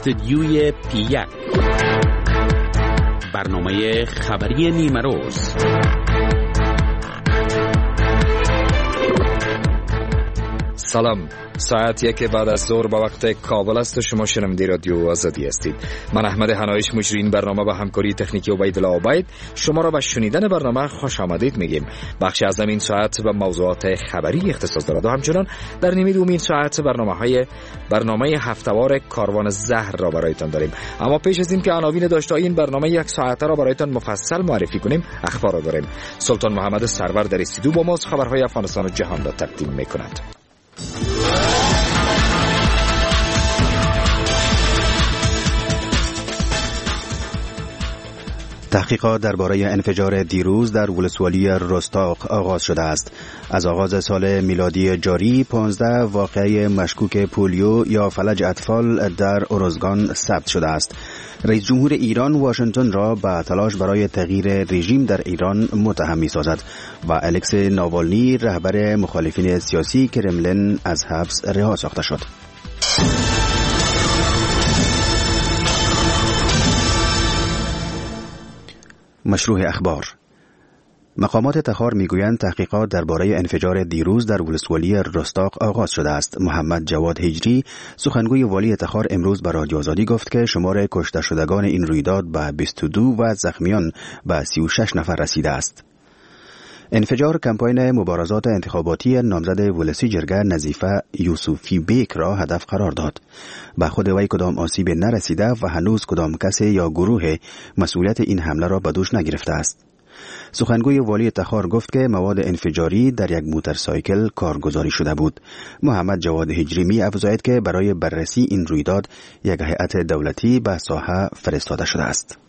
استودیوی پی1 برنامه خبری نیمروز. سلام، ساعت 1 بعد از ظهر با وقت کابل است و شما شنونده رادیو آزادی هستید. من احمد حنایش مجری برنامه با همکاری تکنیکی عبیدالله عبید شما را به شنیدن برنامه خوش آمدید میگیم. بخش از این ساعت به موضوعات خبری اختصاص دارد و همچنان در نیمه دوم ساعت برنامه هفته‌وار کاروان زهر را برایتان داریم. اما پیش از این که عناوین داشته این برنامه یک ساعته را برایتان مفصل معرفی کنیم، اخبار را داریم. سلطان محمد سرور در استودیو با ماست، خبرهای افغانستان و جهان را تقدیم میکند. تحقیقات درباره انفجار دیروز در ولسوالی رستاق آغاز شده است. از آغاز سال میلادی جاری 15 واقعه مشکوک پولیو یا فلج اطفال در ارزگان ثبت شده است. رئیس جمهور ایران واشنگتن را به تلاش برای تغییر رژیم در ایران متهم می‌سازد و الکسی ناوالنی رهبر مخالفین سیاسی کرملین از حبس رها ساخته شد. مشروع اخبار. مقامات تخار میگویند تحقیقات درباره انفجار دیروز در ولسوالی رستاق آغاز شده است. محمد جواد هجری سخنگوی والی تخار امروز به رادیو آزادی گفت که شمار کشته شدگان این رویداد به 22 و زخمیان به 36 نفر رسیده است. انفجار کمپاین مبارزات انتخاباتی نامزد ولسی جرگه نظیفه یوسفی بیک را هدف قرار داد. به خود وی کدام آسیب نرسیده و هنوز کدام کسی یا گروه مسئولیت این حمله را به دوش نگرفته است. سخنگوی والی تخار گفت که مواد انفجاری در یک موتورسایکل کارگزاری شده بود. محمد جواد هجری می افزاید که برای بررسی این رویداد یک هیئت دولتی به ساحه فرستاده شده است.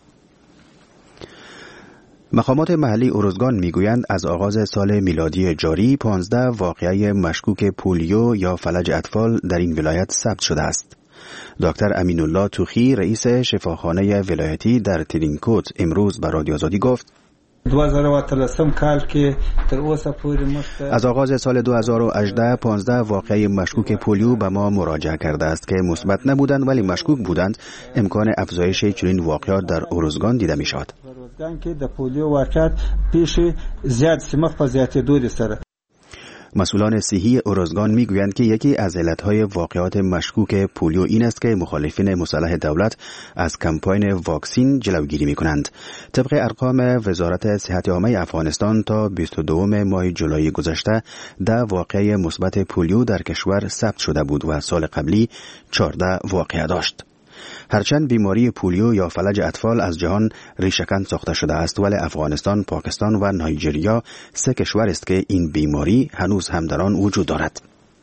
مقامات محلی ارزگان میگویند از آغاز سال میلادی جاری 15 واقعه مشکوک پولیو یا فلج اطفال در این ولایت ثبت شده است. دکتر امین الله توخی رئیس شفاخانه ولایتی در ترینکوت امروز به رادیو آزادی گفت 2013 کال کې تر اوسه پورې از آغاز سال 2018 15 واقعه مشکوک پولیو به ما مراجعه کرده است که مثبت نبودند ولی مشکوک بودند. امکان افزایش چنین واقعات در ارزگان دیده می شود. ارزگان کې د پولیو واقعات پیش زیاد سمخ په زیاتېدو سره. مسئولان صحی ارزگان میگویند که یکی از علتهای واقعات مشکوک پولیو این است که مخالفین مسلح دولت از کمپاین واکسین جلوگیری میکنند. طبق ارقام وزارت صحت عامه افغانستان تا 22 ماه جولای گذشته 10 واقعه مثبت پولیو در کشور ثبت شده بود و سال قبلی 14 واقعه داشت. هرچند بیماری پولیو یا فلج اطفال از جهان ریشه‌کن ساخته شده است ولی افغانستان، پاکستان و نایجریا 3 کشور است که این بیماری هنوز هم در آن وجود دارد.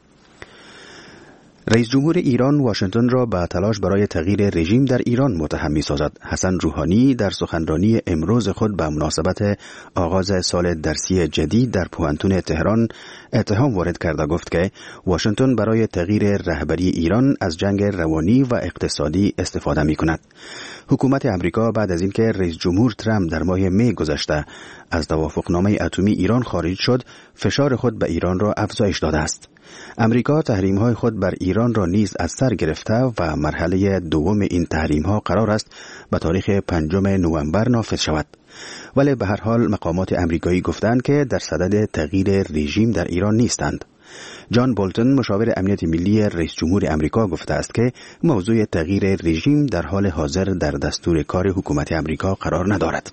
رئیس جمهور ایران واشنگتن را به تلاش برای تغییر رژیم در ایران متهم می‌سازد. حسن روحانی در سخنرانی امروز خود به مناسبت آغاز سال درسی جدید در پوهنتون تهران اتهام وارد کرده گفت که واشنگتن برای تغییر رهبری ایران از جنگ روانی و اقتصادی استفاده می‌کند. حکومت امریکا بعد از اینکه رئیس جمهور ترامپ در ماه می گذشته از توافقنامه اتمی ایران خارج شد، فشار خود به ایران را افزایش داده است. امریکا تحریم‌های خود بر ایران را نیز از سر گرفته و مرحله دوم این تحریم‌ها قرار است به تاریخ 5 نوامبر نافذ شود. ولی به هر حال مقامات امریکایی گفتند که در صدد تغییر رژیم در ایران نیستند. جان بولتون مشاور امنیت ملی رئیس جمهور امریکا گفته است که موضوع تغییر رژیم در حال حاضر در دستور کار حکومت امریکا قرار ندارد.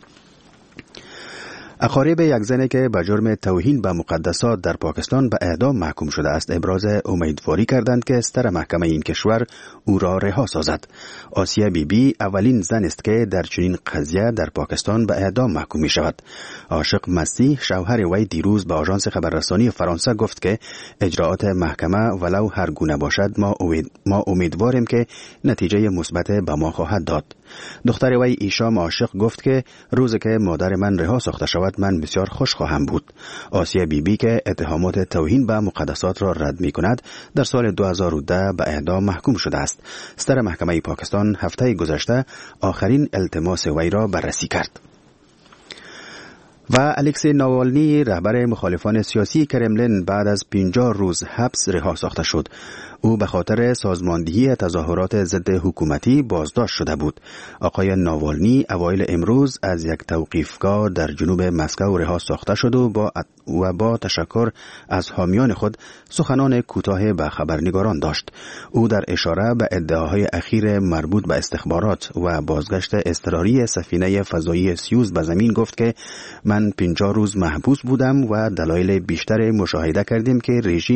اقارب یک زنی که به جرم توهین به مقدسات در پاکستان به اعدام محکوم شده است ابراز امیدواری کردند که ستر محکمه این کشور او را رها سازد. آسیه بیبی اولین زن است که در چنین قضیه در پاکستان به اعدام محکوم می شود. عاشق مسیح شوهر وی دیروز به آژانس خبررسانی فرانسه گفت که اجراعات محکمه ولو هر گونه باشد ما امیدواریم که نتیجه مثبت به ما خواهد داد. دختر وی ایشام عاشق گفت که روزی که مادر من رها ساخته شود من بسیار خوش خواهم بود. آسیه بیبی که اتهامات توهین به مقدسات را رد می کند در سال 2010 به اعدام محکوم شده است. ستر محکمه پاکستان هفته گذشته آخرین التماس وی را بررسی کرد. و الکسی ناوالنی رهبر مخالفان سیاسی کرملین بعد از 50 روز حبس رها ساخته شد. او به خاطر سازماندهی تظاهرات ضد حکومتی بازداشت شده بود. آقای ناوالنی اوایل امروز از یک توقیفگاه در جنوب مسکو رها ساخته شد و با تشکر از حامیان خود سخنان کوتاه به خبرنگاران داشت. او در اشاره به ادعاهای اخیر مربوط به استخبارات و بازگشت اضطراری سفینه فضایی سیوز به زمین گفت که من 50 روز محبوس بودم و دلایل بیشتر مشاهده کردیم که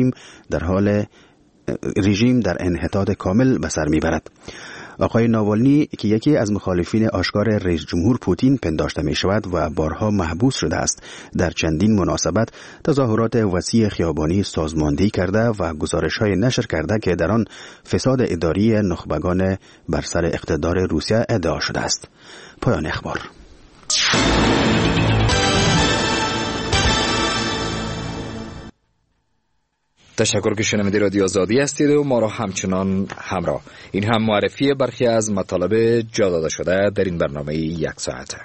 رژیم در انحطاط کامل به سر میبرد. آقای ناوالنی که یکی از مخالفین آشکار رئیس جمهور پوتین پنداشته می شود و بارها محبوس شده است، در چندین مناسبت تظاهرات وسیع خیابانی سازماندهی کرده و گزارش‌های نشر کرده که در آن فساد اداری نخبگان بر سر اقتدار روسیه ادعا شده است. پایان اخبار. تشکر که شنونده رادیو آزادی هستید و ما را همچنان همراه. این هم معرفی برخی از مطالب جا داده شده در این برنامه یک ساعته.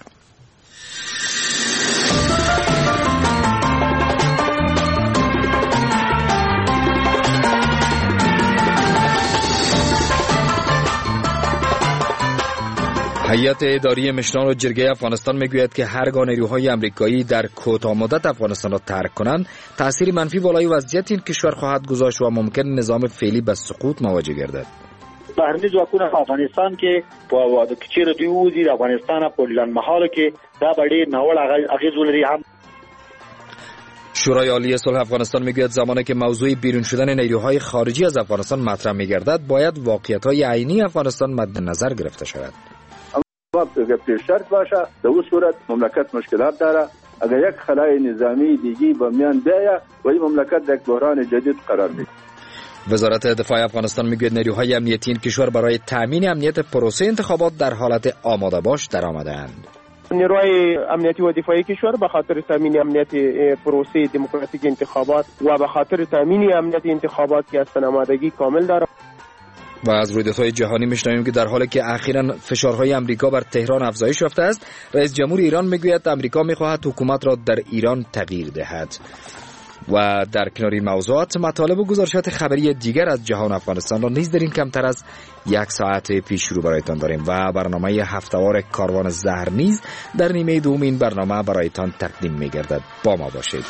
هیئت اداری مشران و جرگه افغانستان میگوید که هرگاه نیروهای آمریکایی در کوتاه مدت افغانستان را ترک کنند، تأثیر منفی بالای وضعیت این کشور خواهد گذاشت و ممکن نظام فعلی به سقوط مواجه گردد. بهرنی ځواکونه افغانستان کې په واده کې چیرې دوی وځي د افغانستان په لنډمهاله کې دا به ډېر ناوړه اغېز ولري. هم شورای عالی صلح افغانستان میگوید زمانی که موضوع بیرون شدن نیروهای خارجی از افغانستان مطرح میگردد، باید واقعیت‌های عینی افغانستان مد نظر گرفته شود. اگر پیش شرط باشه در اون صورت مملکت مشکلات داره. اگر یک خلای نظامی دیگی به میان بیاید و این مملکت در یک بحران جدید قرار میگیره. وزارت دفاع افغانستان میگوید نیروهای امنیتی این کشور برای تامین امنیت پروسه انتخابات در حالت آماده باش درآمده‌اند. نیروهای امنیتی و دفاعی کشور به خاطر تامین امنیت پروسه دموکراتیک انتخابات و به خاطر تامین امنیت انتخابات که از آمادگی کامل دارد. و از رویدادهای جهانی میشنویم که در حالی که اخیراً فشارهای آمریکا بر تهران افزایش یافته است، رئیس جمهور ایران میگوید آمریکا میخواهد حکومت را در ایران تغییر دهد. و در کنار این موضوعات مطالب و گزارشات خبری دیگر از جهان افغانستان را نیز در این کمتر از یک ساعت پیش رو برایتان داریم و برنامه هفته‌وار کاروان زهر نیز در نیمه دوم این برنامه برایتان تقدیم میگردد. با ما باشید.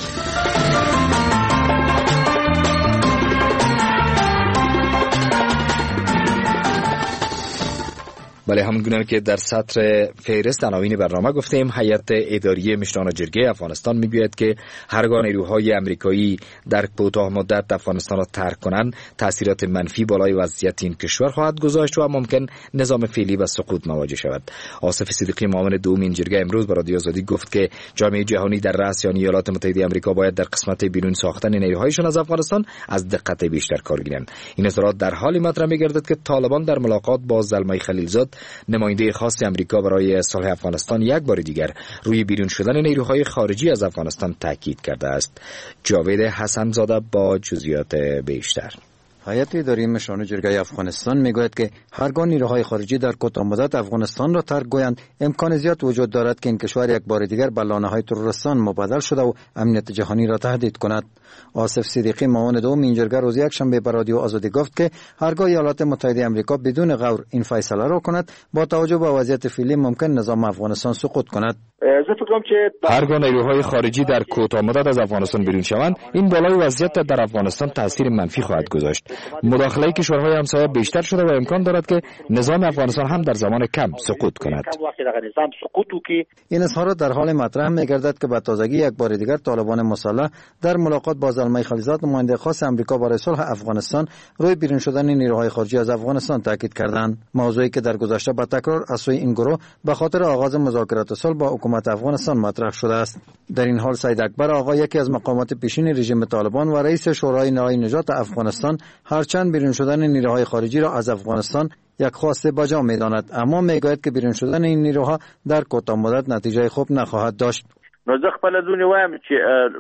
بله، همونگونه که در سطر فهرست عناوین برنامه گفتیم، هیئت اداری مشران جرگه افغانستان میگوید که هرگاه نیروهای آمریکایی در کوتاه مدت افغانستان را ترک کنند، تاثیرات منفی بالای وضعیت این کشور خواهد گذاشت و ممکن نظام فعلی به سقوط مواجه شود. آصف صدیقی معاون دوم این جرگه امروز به رادیو آزادی گفت که جامعه جهانی در رأس یعنی ایالات متحده آمریکا باید در قسمت بیرون ساختن نیروهایشان از افغانستان از دقت بیشتر کار گیرند. این اظهارات در حالی مطرح می‌گردد که طالبان در ملاقات با زلمه خلیلزاد نماینده خاص آمریکا برای صلح افغانستان یک بار دیگر روی بیرون شدن نیروهای خارجی از افغانستان تاکید کرده است. جاوید حسن زاده با جزئیات بیشتر. هیئت اداری مشران جرگه افغانستان میگوید که هرگاه نیروهای خارجی در کوتاه مدت افغانستان را ترک گویند، امکان زیاد وجود دارد که این کشور یک بار دیگر به لانه‌های تروریستان مبدل شده و امنیت جهانی را تهدید کند. آصف صدیقی معاون دوم این جرگه روز یکشنبه به رادیو آزادی گفت که هرگاه ایالات متحده آمریکا بدون غور این فیصله را کند، با توجه به وضعیت فعلی ممکن نظام افغانستان سقوط کند. هرگاه نیروهای خارجی در کوتاه مدت از افغانستان بیرون شوند، این بالای وضعیت در افغانستان تاثیر منفی خواهد گذاشت. مداخله کشورهای همسایه بیشتر شده و امکان دارد که نظام افغانستان هم در زمان کم سقوط کند. این اظهارات در حال مطرح می‌گردد که به تازگی یک بار دیگر طالبان مسلح در ملاقات با زلمه خلیلزاد نماینده خاص آمریکا برای صلح افغانستان روی بیرون شدن نیروهای خارجی از افغانستان تاکید کردند، موضوعی که در گذشته به تکرار از سوی این گروه به خاطر آغاز مذاکرات صلح با حکومت افغانستان مطرح شده است. در این حال سید اکبر آقا، یکی از مقامات پیشین رژیم طالبان و رئیس شورای نهایی نجات افغانستان، هرچند بیرون شدن نیروهای خارجی را از افغانستان یک خواسته بجا می‌داند، اما می‌گوید که بیرون شدن این نیروها در کوتاه مدت نتیجه خوب نخواهد داشت. نو زه خپل دونی وایم چې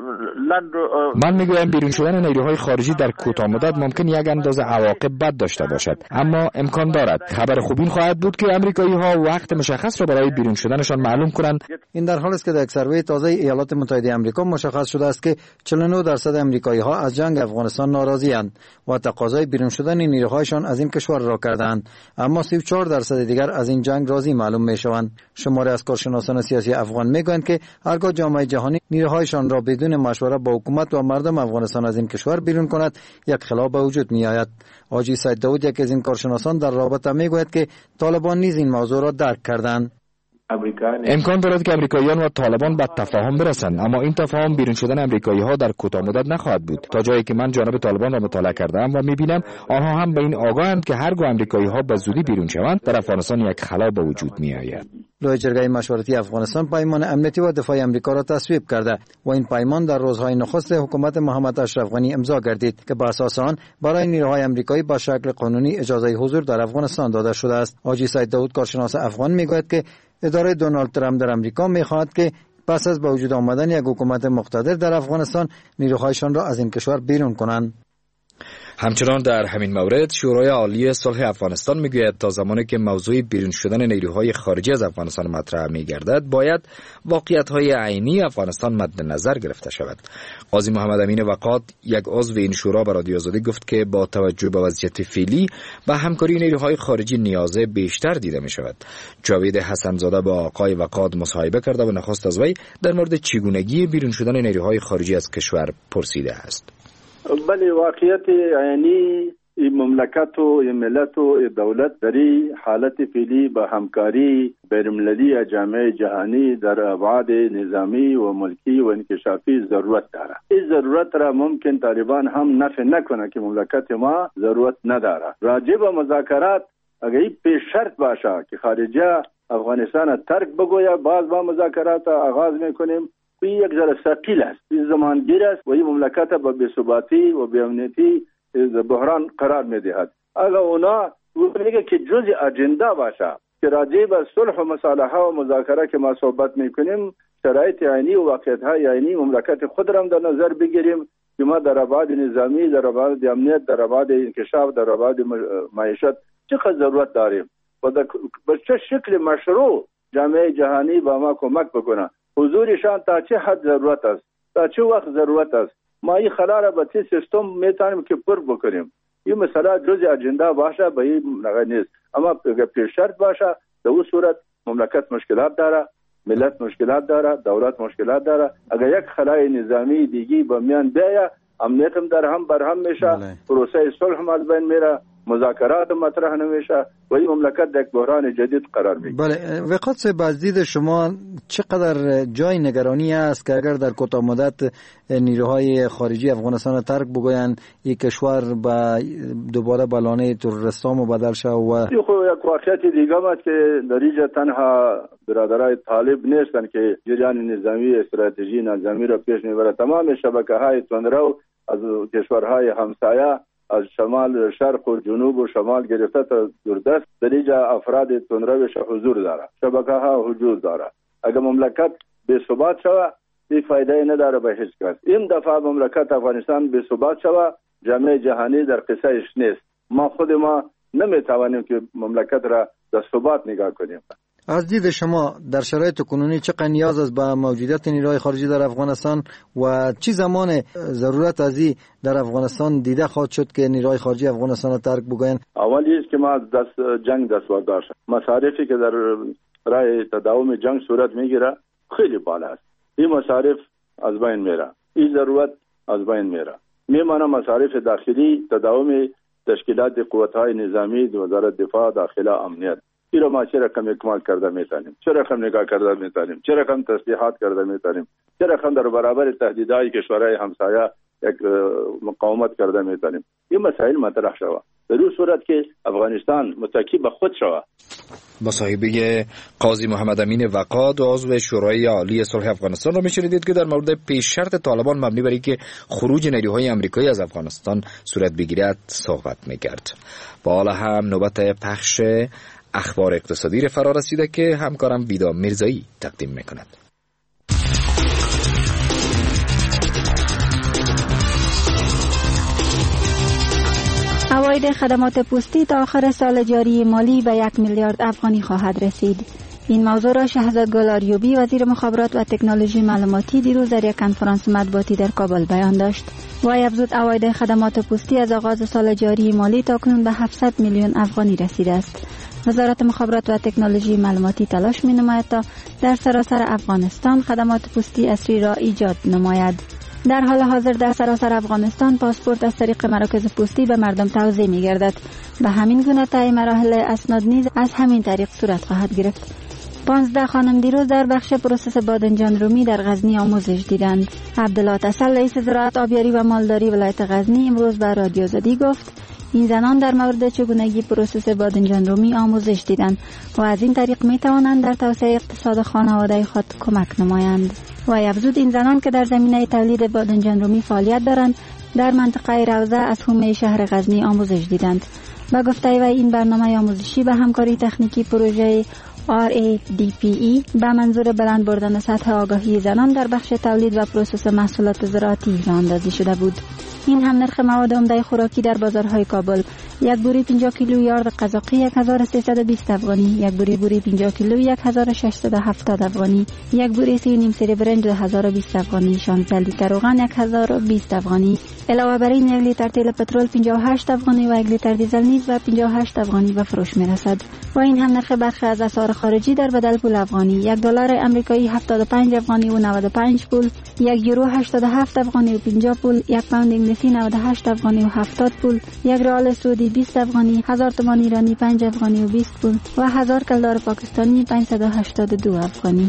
من میگویم بیرون شدن نیروهای خارجی در کوتاه مدت ممکن یک اندازه عواقب بد داشته باشد، اما امکان دارد. خبر خوب این خواهد بود که آمریکایی‌ها وقت مشخص را برای بیرون شدنشان معلوم کنند. این در حالی است که در یک سروی تازه ایالات متحده آمریکا مشخص شده است که 49% آمریکایی‌ها از جنگ افغانستان ناراضی‌اند و تقاضای بیرون شدن نیروهایشان از این کشور را کردند، اما 34% دیگر از این جنگ راضی معلوم می‌شوند. شماری از کارشناسان سیاسی افغان میگویند که هرگاه جامعه جهانی نیروهایشان را بدون مشوره با حکومت و مردم افغانستان از این کشور بیرون کند، یک خلاف به وجود می‌آید. حاجی سید داود، یکی از این کارشناسان، در رابطه میگوید که طالبان نیز این موضوع را درک کردند. امکان دارد که امریکاییان و طالبان به تفاهم برسند، اما این تفاهم بیرون شدن امریکایی‌ها در کوتاه مدت نخواهد بود. تا جایی که من جانب طالبان را مطالعه کردم و می‌بینم آنها هم به این آگاهند که هرگاه امریکایی‌ها به زودی بیرون شوند در افغانستان یک خلا به وجود می‌آید. لوی جرگه مشورتی افغانستان پیمان امنیتی و دفاعی امریکا را تصویب کرده و این پیمان در روزهای نخست حکومت محمد اشرف غنی امضا گردید که بر اساس آن برای نیروهای امریکایی به شکل قانونی اجازه حضور در افغانستان داده شده است. حاجی سید داود، کارشناس افغان، میگوید که اداره دونالد ترامپ در امریکا می‌خواهد که پس از به وجود آمدن یک حکومت مقتدر در افغانستان نیروهایشان را از این کشور بیرون کنند. همچنان در همین مورد شورای عالی صلح افغانستان میگوید تا زمانی که موضوع بیرون شدن نیروهای خارجی از افغانستان مطرح میگردد باید واقعیت‌های عینی افغانستان مد نظر گرفته شود. قاضی محمد امین وقاد، یک عضو این شورا، به رادیو آزادی گفت که با توجه به وضعیت فعلی و همکاری نیروهای خارجی نیاز بیشتر دیده می شود. جاوید حسن‌زاده با آقای وقاد مصاحبه کرده و نخست از وی در مورد چگونگی بیرون شدن نیروهای خارجی از کشور پرسیده است. بله، واقعیت یعنی مملکت و ملت و دولت در حالت فعلی به همکاری بین‌المللی جامعه جهانی در ابعاد نظامی و ملکی و انکشافی ضرورت داره. این ضرورت را ممکن طالبان هم نفی نکنه که مملکت ما ضرورت نداره. راجع به مذاکرات اگر پیش شرط باشه که خارجه افغانستان ترک بگویا، باز با مذاکرات آغاز میکنیم. یک ذره ثقیل است، این زمانگیر است و این مملکت به بی‌ثباتی و بی‌امنیتی بحران قرار می‌دهد. اگر اونا میگه که جزء اجندا باشه که راجع به صلح و مصالحه و مذاکره که ما صحبت میکنیم، شرایط عینی و واقعیت‌های عینی مملکت خود را در نظر بگیریم که ما در ابعاد نظامی، در ابعاد امنیت، در ابعاد انکشاف، در ابعاد معیشت چقدر ضرورت داریم و به چه شکل مشروع جامعه جهانی با ما کمک بکنه. حضورشان تا چه حد ضرورت است، تا چه وقت ضرورت است. ما این خلا را به چه سیستم میتونیم که پر بکنیم. این مسئله جزء اجندا باشه به این نیست، اما پیش شرط باشه. در اون صورت مملکت مشکلات داره، ملت مشکلات داره، دولت مشکلات داره. اگر یک خلای نظامی دیگی به میان بیاید، امنیت هم در هم برهم میشه، پروسه صلح هم از بین میره، مذاکرات مطرح نمیشه و این مملکت در یک بحران جدید قرار میگیره. بله، وقات صاحب، از دید شما چقدر جای نگرانی است که اگر در کوتاه مدت نیروهای خارجی افغانستان را ترک بگویند، این کشور دوباره به لانه تروریستان بدل شه؟ و یک واقعیت دیگه است که در اینجا تنها برادرای طالب نیستن که جریان نظامی استراتژی نظامی را پیش میبرند. تمام شبکه‌های تندرو از کشورهای همسایه، از شمال شرق و جنوب و شمال گرفته تا دوردست، در اینجا افراد تندروش حضور داره، شبکه ها وجود داره. اگر مملکت بی ثبات شود، این فایده نداره به هیچ کس. این دفعه مملکت افغانستان بی ثبات شود، جامعه جهانی در قصهش نیست. ما نمیتوانیم که مملکت را در ثبات نگاه کنیم. از دید شما در شرایط کنونی چقدر نیاز است به موجودیت نیروهای خارجی در افغانستان و چه زمان ضرورت از این در افغانستان دیده خواهد شد که نیروهای خارجی افغانستان را ترک بگویند؟ اولی است که ما جنگ دستبردار شد. مصارفی که در راه تداوم جنگ صورت میگیره خیلی بالا است. این مصارف از بین میره، این ضرورت از بین میره. میمانه مصارف داخلی، تداوم تشکیلات قوت‌های نظامی، وزارت دفاع، داخله، امنیت. این را ما چه رقم اکمال کرده میتونیم، چه رقم نگاه کرده میتونیم، چه رقم تسلیحات کرده میتونیم، چه رقم در برابر تهدیدهای کشورهای همسایه یک مقاومت کرده میتونیم. این مسائل مطرح شود. در این صورت که افغانستان متکی به خود شود. مصاحبه قاضی محمد امین وقاد و عضو شورای عالی صلح افغانستان را میشنیدید که در مورد پیش شرط طالبان مبنی بر اینکه خروج نیروهای آمریکایی از افغانستان صورت بگیرد صحبت میکرد. با حالا هم نوبت پخش اخبار اقتصادی را فرا رسیده که همکارم ویدا میرزایی تقدیم میکند. عواید خدمات پستی تا آخر سال جاری مالی به 1 میلیارد افغانی خواهد رسید. این موضوع را شهزاد گل آریوبی وزیر مخابرات و تکنولوژی معلوماتی دیروز در یک کنفرانس مطبوعاتی در کابل بیان داشت. وی افزود عواید خدمات پستی از آغاز سال جاری مالی تاکنون به 700 میلیون افغانی رسیده است. وزارت مخابرات و تکنولوژی معلوماتی تلاش می‌نماید تا در سراسر افغانستان خدمات پستی عصری را ایجاد نماید. در حال حاضر در سراسر افغانستان پاسپورت از طریق مراکز پستی به مردم توزیع می‌گردد. به همین گونه طی مراحل اسناد نیز از همین طریق صورت خواهد گرفت. 15 خانم دیروز در بخش پروسس بادنجان رومی در غزنی آموزش دیدند. عبدالله تسل رئیس زراعت آبیاری و مالداری ولایت غزنی امروز به رادیو زدی گفت این زنان در مورد چگونگی پروسس بادنجان رومی آموزش دیدند و از این طریق می توانند در توسعه اقتصاد خانواده خود کمک نمایند. و افزود این زنان که در زمینه تولید بادنجان رومی فعالیت دارند در منطقه روضه از حومه شهر غزنی آموزش دیدند. با گفته وی این برنامه آموزشی به همکاری تکنیکی پروژه RADPE به منظور بلند بردن سطح آگاهی زنان در بخش تولید و پروسس محصولات زراعتی راه اندازی شده بود. این هم نرخ مواد عمده خوراکی در بازارهای کابل: یک بوری 50 کیلو یارد قزاقی 1320 افغانی، یک بوری 50 کیلو 1670 افغانی، یک بوری 3.5 سری برنج 1020 افغانی، 16 لیتر روغن 1020 افغانی. علاوه بر این 1 لیتر تیل پترول 58 افغانی و 1 لیتر دیزل نیز به 58 افغانی به فروش میرسد. و این هم نرخ برخی از اسعار خارجی در بدل پول افغانی: 1 دلار آمریکایی 75 افغانی و 95 پول، 1 یورو 87 افغانی و 50 پول، 1 پوند انگلیسی 98 افغانی و 70 پول، 1 ریال سعودی 20 افغانی، 1000 تومان ایرانی 5 افغانی و 20 پول و 1000 کلدار پاکستانی 582 افغانی.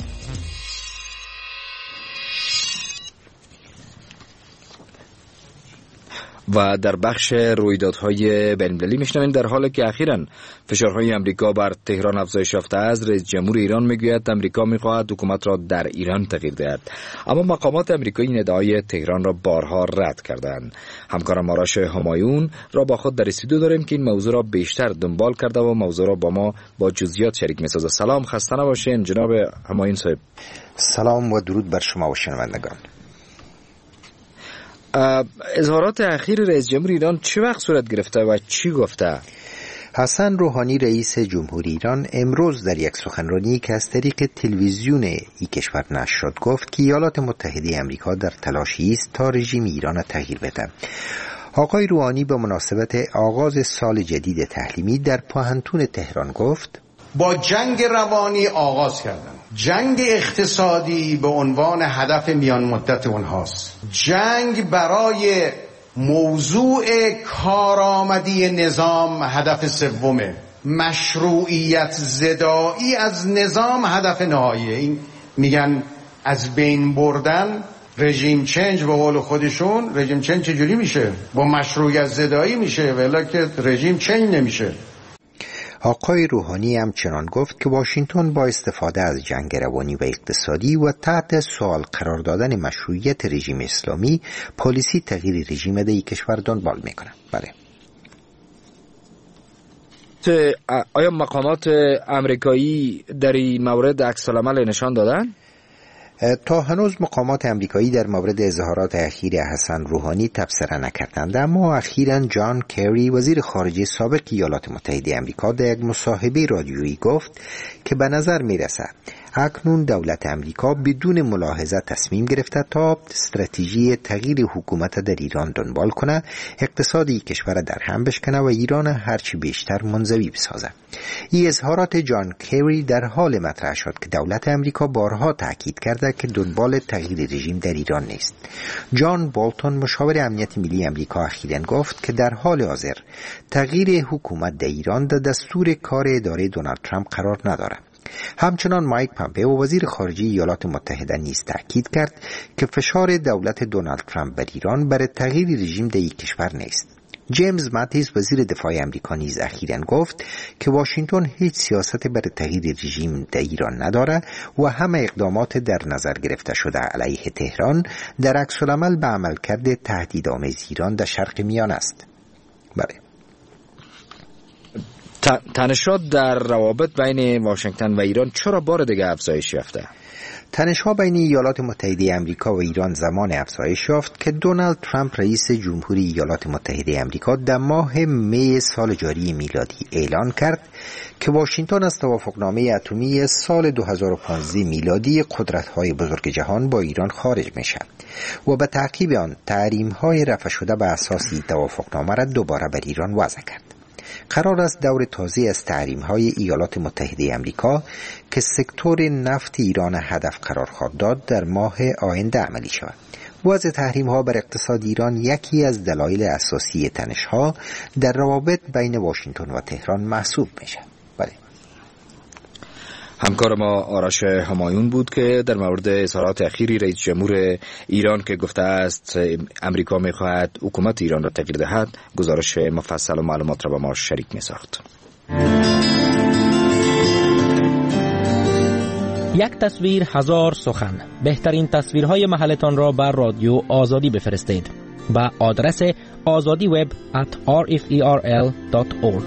و در بخش رویدادهای بین‌المللی میشنویم در حالی که اخیراً فشارهای امریکا بر تهران افزایش یافته است، رئیس جمهور ایران میگوید امریکا میخواهد حکومت را در ایران تغییر دهد، اما مقامات امریکایی این ادعای تهران را بارها رد کردند. همکارم آرش همایون را با خود در استودیو داریم که این موضوع را بیشتر دنبال کرده و موضوع را با ما با جزئیات شریک می‌سازد. سلام، خسته نباشین جناب همایون صاحب. سلام و درود بر شما و شنوندگان. اظهارات اخیر رئیس جمهور ایران چه وقت صورت گرفته و چی گفته؟ حسن روحانی رئیس جمهوری ایران امروز در یک سخنرانی که از طریق تلویزیون این کشور نشر شد گفت که ایالات متحده آمریکا در تلاشی است تا رژیم ایران را تغییر بده. آقای روحانی به مناسبت آغاز سال جدید تعلیمی در پوهنتون تهران گفت: با جنگ روانی آغاز کردن. جنگ اقتصادی به عنوان هدف میان مدت اونهاست. جنگ برای موضوع کارآمدی نظام هدف سومه. مشروعیت زدایی از نظام هدف نهاییه. این میگن از بین بردن رژیم چنج، به قول خودشون رژیم چنج چجوری میشه؟ با مشروعیت زدایی میشه، ولی که رژیم چنج نمیشه. آقای روحانی همچنان گفت که واشنگتن با استفاده از جنگ روانی و اقتصادی و تحت سوال قرار دادن مشروعیت رژیم اسلامی پالیسی تغییر رژیم در کشور دنبال میکنه. بله. آیا مقامات امریکایی در این مورد عکس‌العمل نشان دادن؟ تا هنوز مقامات امریکایی در مورد اظهارات اخیر حسن روحانی تبصره نکردند، اما اخیراً جان کری وزیر خارجه سابق ایالات متحده آمریکا در یک مصاحبه رادیویی گفت که به نظر میرسه اکنون دولت امریکا بدون ملاحظه تصمیم گرفته تا استراتژی تغییر حکومت در ایران دنبال کنه، اقتصادی کشور در هم بشکنه و ایران هرچی بیشتر منزوی بسازه. این اظهارات جان کری در حال مطرح شد که دولت امریکا بارها تاکید کرده که دنبال تغییر رژیم در ایران نیست. جان بولتون مشاور امنیت ملی امریکا اخیراً گفت که در حال حاضر تغییر حکومت در ایران در دستور کار اداره دونالد ترامپ قرار نداره. همچنان مایک پامپئو وزیر خارجه ایالات متحده نیز تاکید کرد که فشار دولت دونالد ترامپ بر ایران برای تغییر رژیم در این کشور نیست. جیمز ماتیس وزیر دفاع آمریکا نیز اخیراً گفت که واشنگتن هیچ سیاست برای تغییر رژیم در ایران نداره و همه اقدامات در نظر گرفته شده علیه تهران در عکس‌العمل به عملکرد تهدیدآمیز ایران در شرق میانه است. بله. تنشات در روابط بین واشنگتن و ایران چرا بار دیگه افزایش یافته؟ تنش‌ها بین ایالات متحده آمریکا و ایران زمان افزایش یافت که دونالد ترامپ رئیس جمهوری ایالات متحده آمریکا در ماه می سال جاری میلادی اعلان کرد که واشنگتن از توافقنامه اتمی سال 2015 میلادی قدرت‌های بزرگ جهان با ایران خارج می‌شود و به تعقیب آن تحریم‌های رفع شده به اساس این توافقنامه را دوباره بر ایران وضع کرد. قرار است دور تازه از تحریم‌های ایالات متحده آمریکا که سکتور نفت ایران هدف قرار خواهد داد در ماه آینده عملی شود. وضع تحریم‌ها بر اقتصاد ایران یکی از دلایل اساسی تنش‌ها در روابط بین واشنگتن و تهران محسوب می‌شود. همکار ما آرش همایون بود که در مورد اظهارات اخیری رئیس جمهور ایران که گفته است امریکا می‌خواهد حکومت ایران را تغییر دهد گزارش مفصل و معلومات را با ما شریک می‌ساخت. یک تصویر هزار سخن. بهترین تصویرهای محلتان را بر رادیو آزادی بفرستید با آدرس azadiweb@rferl.org.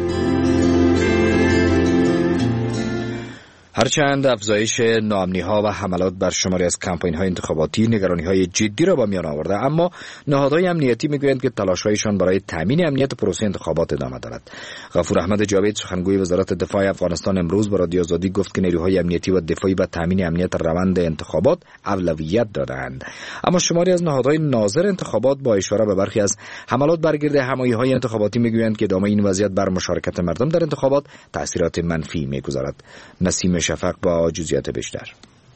هرچند افزایش ناامنی‌ها و حملات بر شماری از کمپاین‌های انتخاباتی نگرانی‌های جدی را با میان آورده، اما نهادهای امنیتی می‌گویند که تلاش‌هایشان برای تامین امنیت پروسه انتخابات ادامه دارد. غفور احمد جاوید سخنگوی وزارت دفاع افغانستان امروز با رادیو آزادی گفت که نیروهای امنیتی و دفاعی به تامین امنیت روند انتخابات اولویت دادند. اما شماری از نهادهای ناظر انتخابات با اشاره به برخی از حملات بر گرد همایی‌های انتخاباتی می‌گویند که ادامه این وضعیت بر مشارکت مردم در انتخابات تأثیرات منفی می‌گذارد. نسیم شفق با جزئیات بیشتر.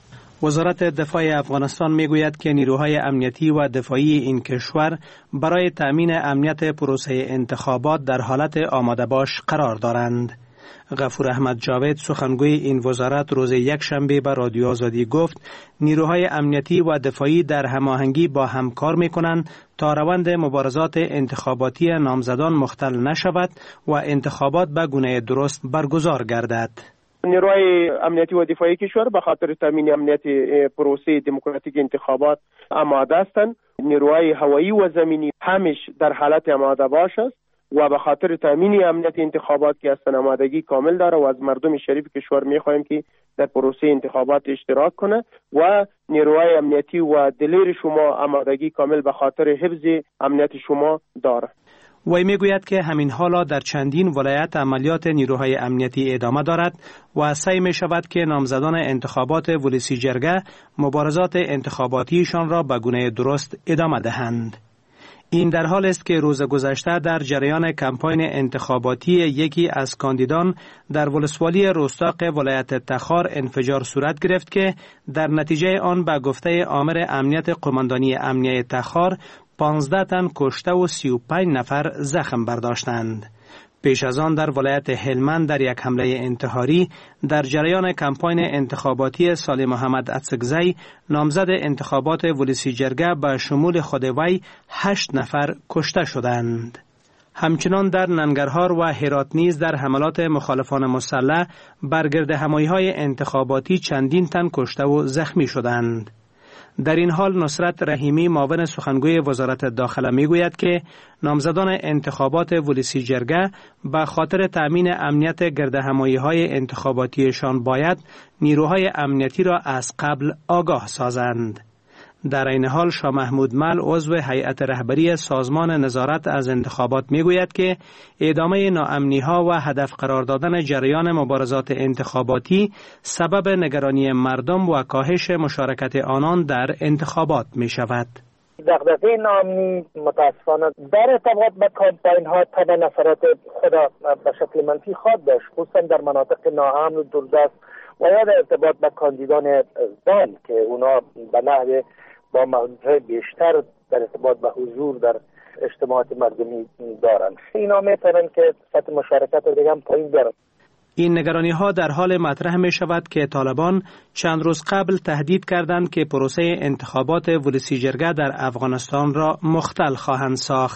وزارت دفاع افغانستان میگوید که نیروهای امنیتی و دفاعی این کشور برای تأمین امنیت پروسه انتخابات در حالت آماده باش قرار دارند. غفور احمد جاوید سخنگوی این وزارت روز یکشنبه به رادیو آزادی گفت نیروهای امنیتی و دفاعی در هماهنگی با هم کار میکنند تا روند مبارزات انتخاباتی نامزدان مختل نشود و انتخابات به گونه درست برگزار گردد. نیروهای امنیتی و دفاعی کشور به خاطر تامین امنیت پروسه دموکراتیک انتخابات آماده هستند. نیروهای هوایی و زمینی همیش در حالت آماده باش است و به خاطر تامین امنیت انتخابات که هستند آمادگی کامل داره و از مردم شریف کشور میخواهیم که در پروسه انتخابات اشتراک کنه و نیروهای امنیتی و دلیر شما آمادگی کامل به خاطر حفظ امنیت شما داره. وی میگوید که همین حالا در چندین ولایت عملیات نیروهای امنیتی ادامه دارد و سعی می شود که نامزدان انتخابات ولسی جرگه مبارزات انتخاباتیشان را به گونه درست ادامه دهند. این در حال است که روز گذشته در جریان کمپاین انتخاباتی یکی از کاندیدان در ولسوالی روستاق ولایت تخار انفجار صورت گرفت که در نتیجه آن به گفته آمر امنیت قماندانی امنیه تخار 15 تن کشته و 35 نفر زخم برداشتند. پیش از آن در ولایت هلمند در یک حمله انتحاری در جریان کمپاین انتخاباتی سال محمد اتسکزی نامزد انتخابات ولسی جرگه به شمول خود وی 8 نفر کشته شدند. همچنان در ننگرهار و هرات نیز در حملات مخالفان مسلح بر گرد همایی‌های انتخاباتی چندین تن کشته و زخمی شدند. در این حال نصرت رحیمی معاون سخنگوی وزارت داخله میگوید که نامزدان انتخابات ولسی جرگه به خاطر تأمین امنیت گرد همایی‌های انتخاباتیشان باید نیروهای امنیتی را از قبل آگاه سازند. در این حال شاه محمود مل عضو هیئت رهبری سازمان نظارت از انتخابات میگوید که ادامه ناامنی‌ها و هدف قرار دادن جریان مبارزات انتخاباتی سبب نگرانی مردم و کاهش مشارکت آنان در انتخابات می شود. دغدغه ناامنی متاسفانه در ارتباط به کمپاین ها طبعا اثرات خود به شکل منفی خواهد داشت، خصوصا در مناطق ناامن و دوردست و یا در ارتباط به کاندیدان زن که اونا به نحو با موضوع بیشتر در ارتباط به حضور در اجتماعات مردمی دارند. اینا میتونن که سطح مشارکت رو دیگه هم پایین بیارن. این نگرانی ها در حال مطرح می شود که طالبان چند روز قبل تهدید کردند که پروسه انتخابات ولسی جرگه در افغانستان را مختل خواهند ساخت.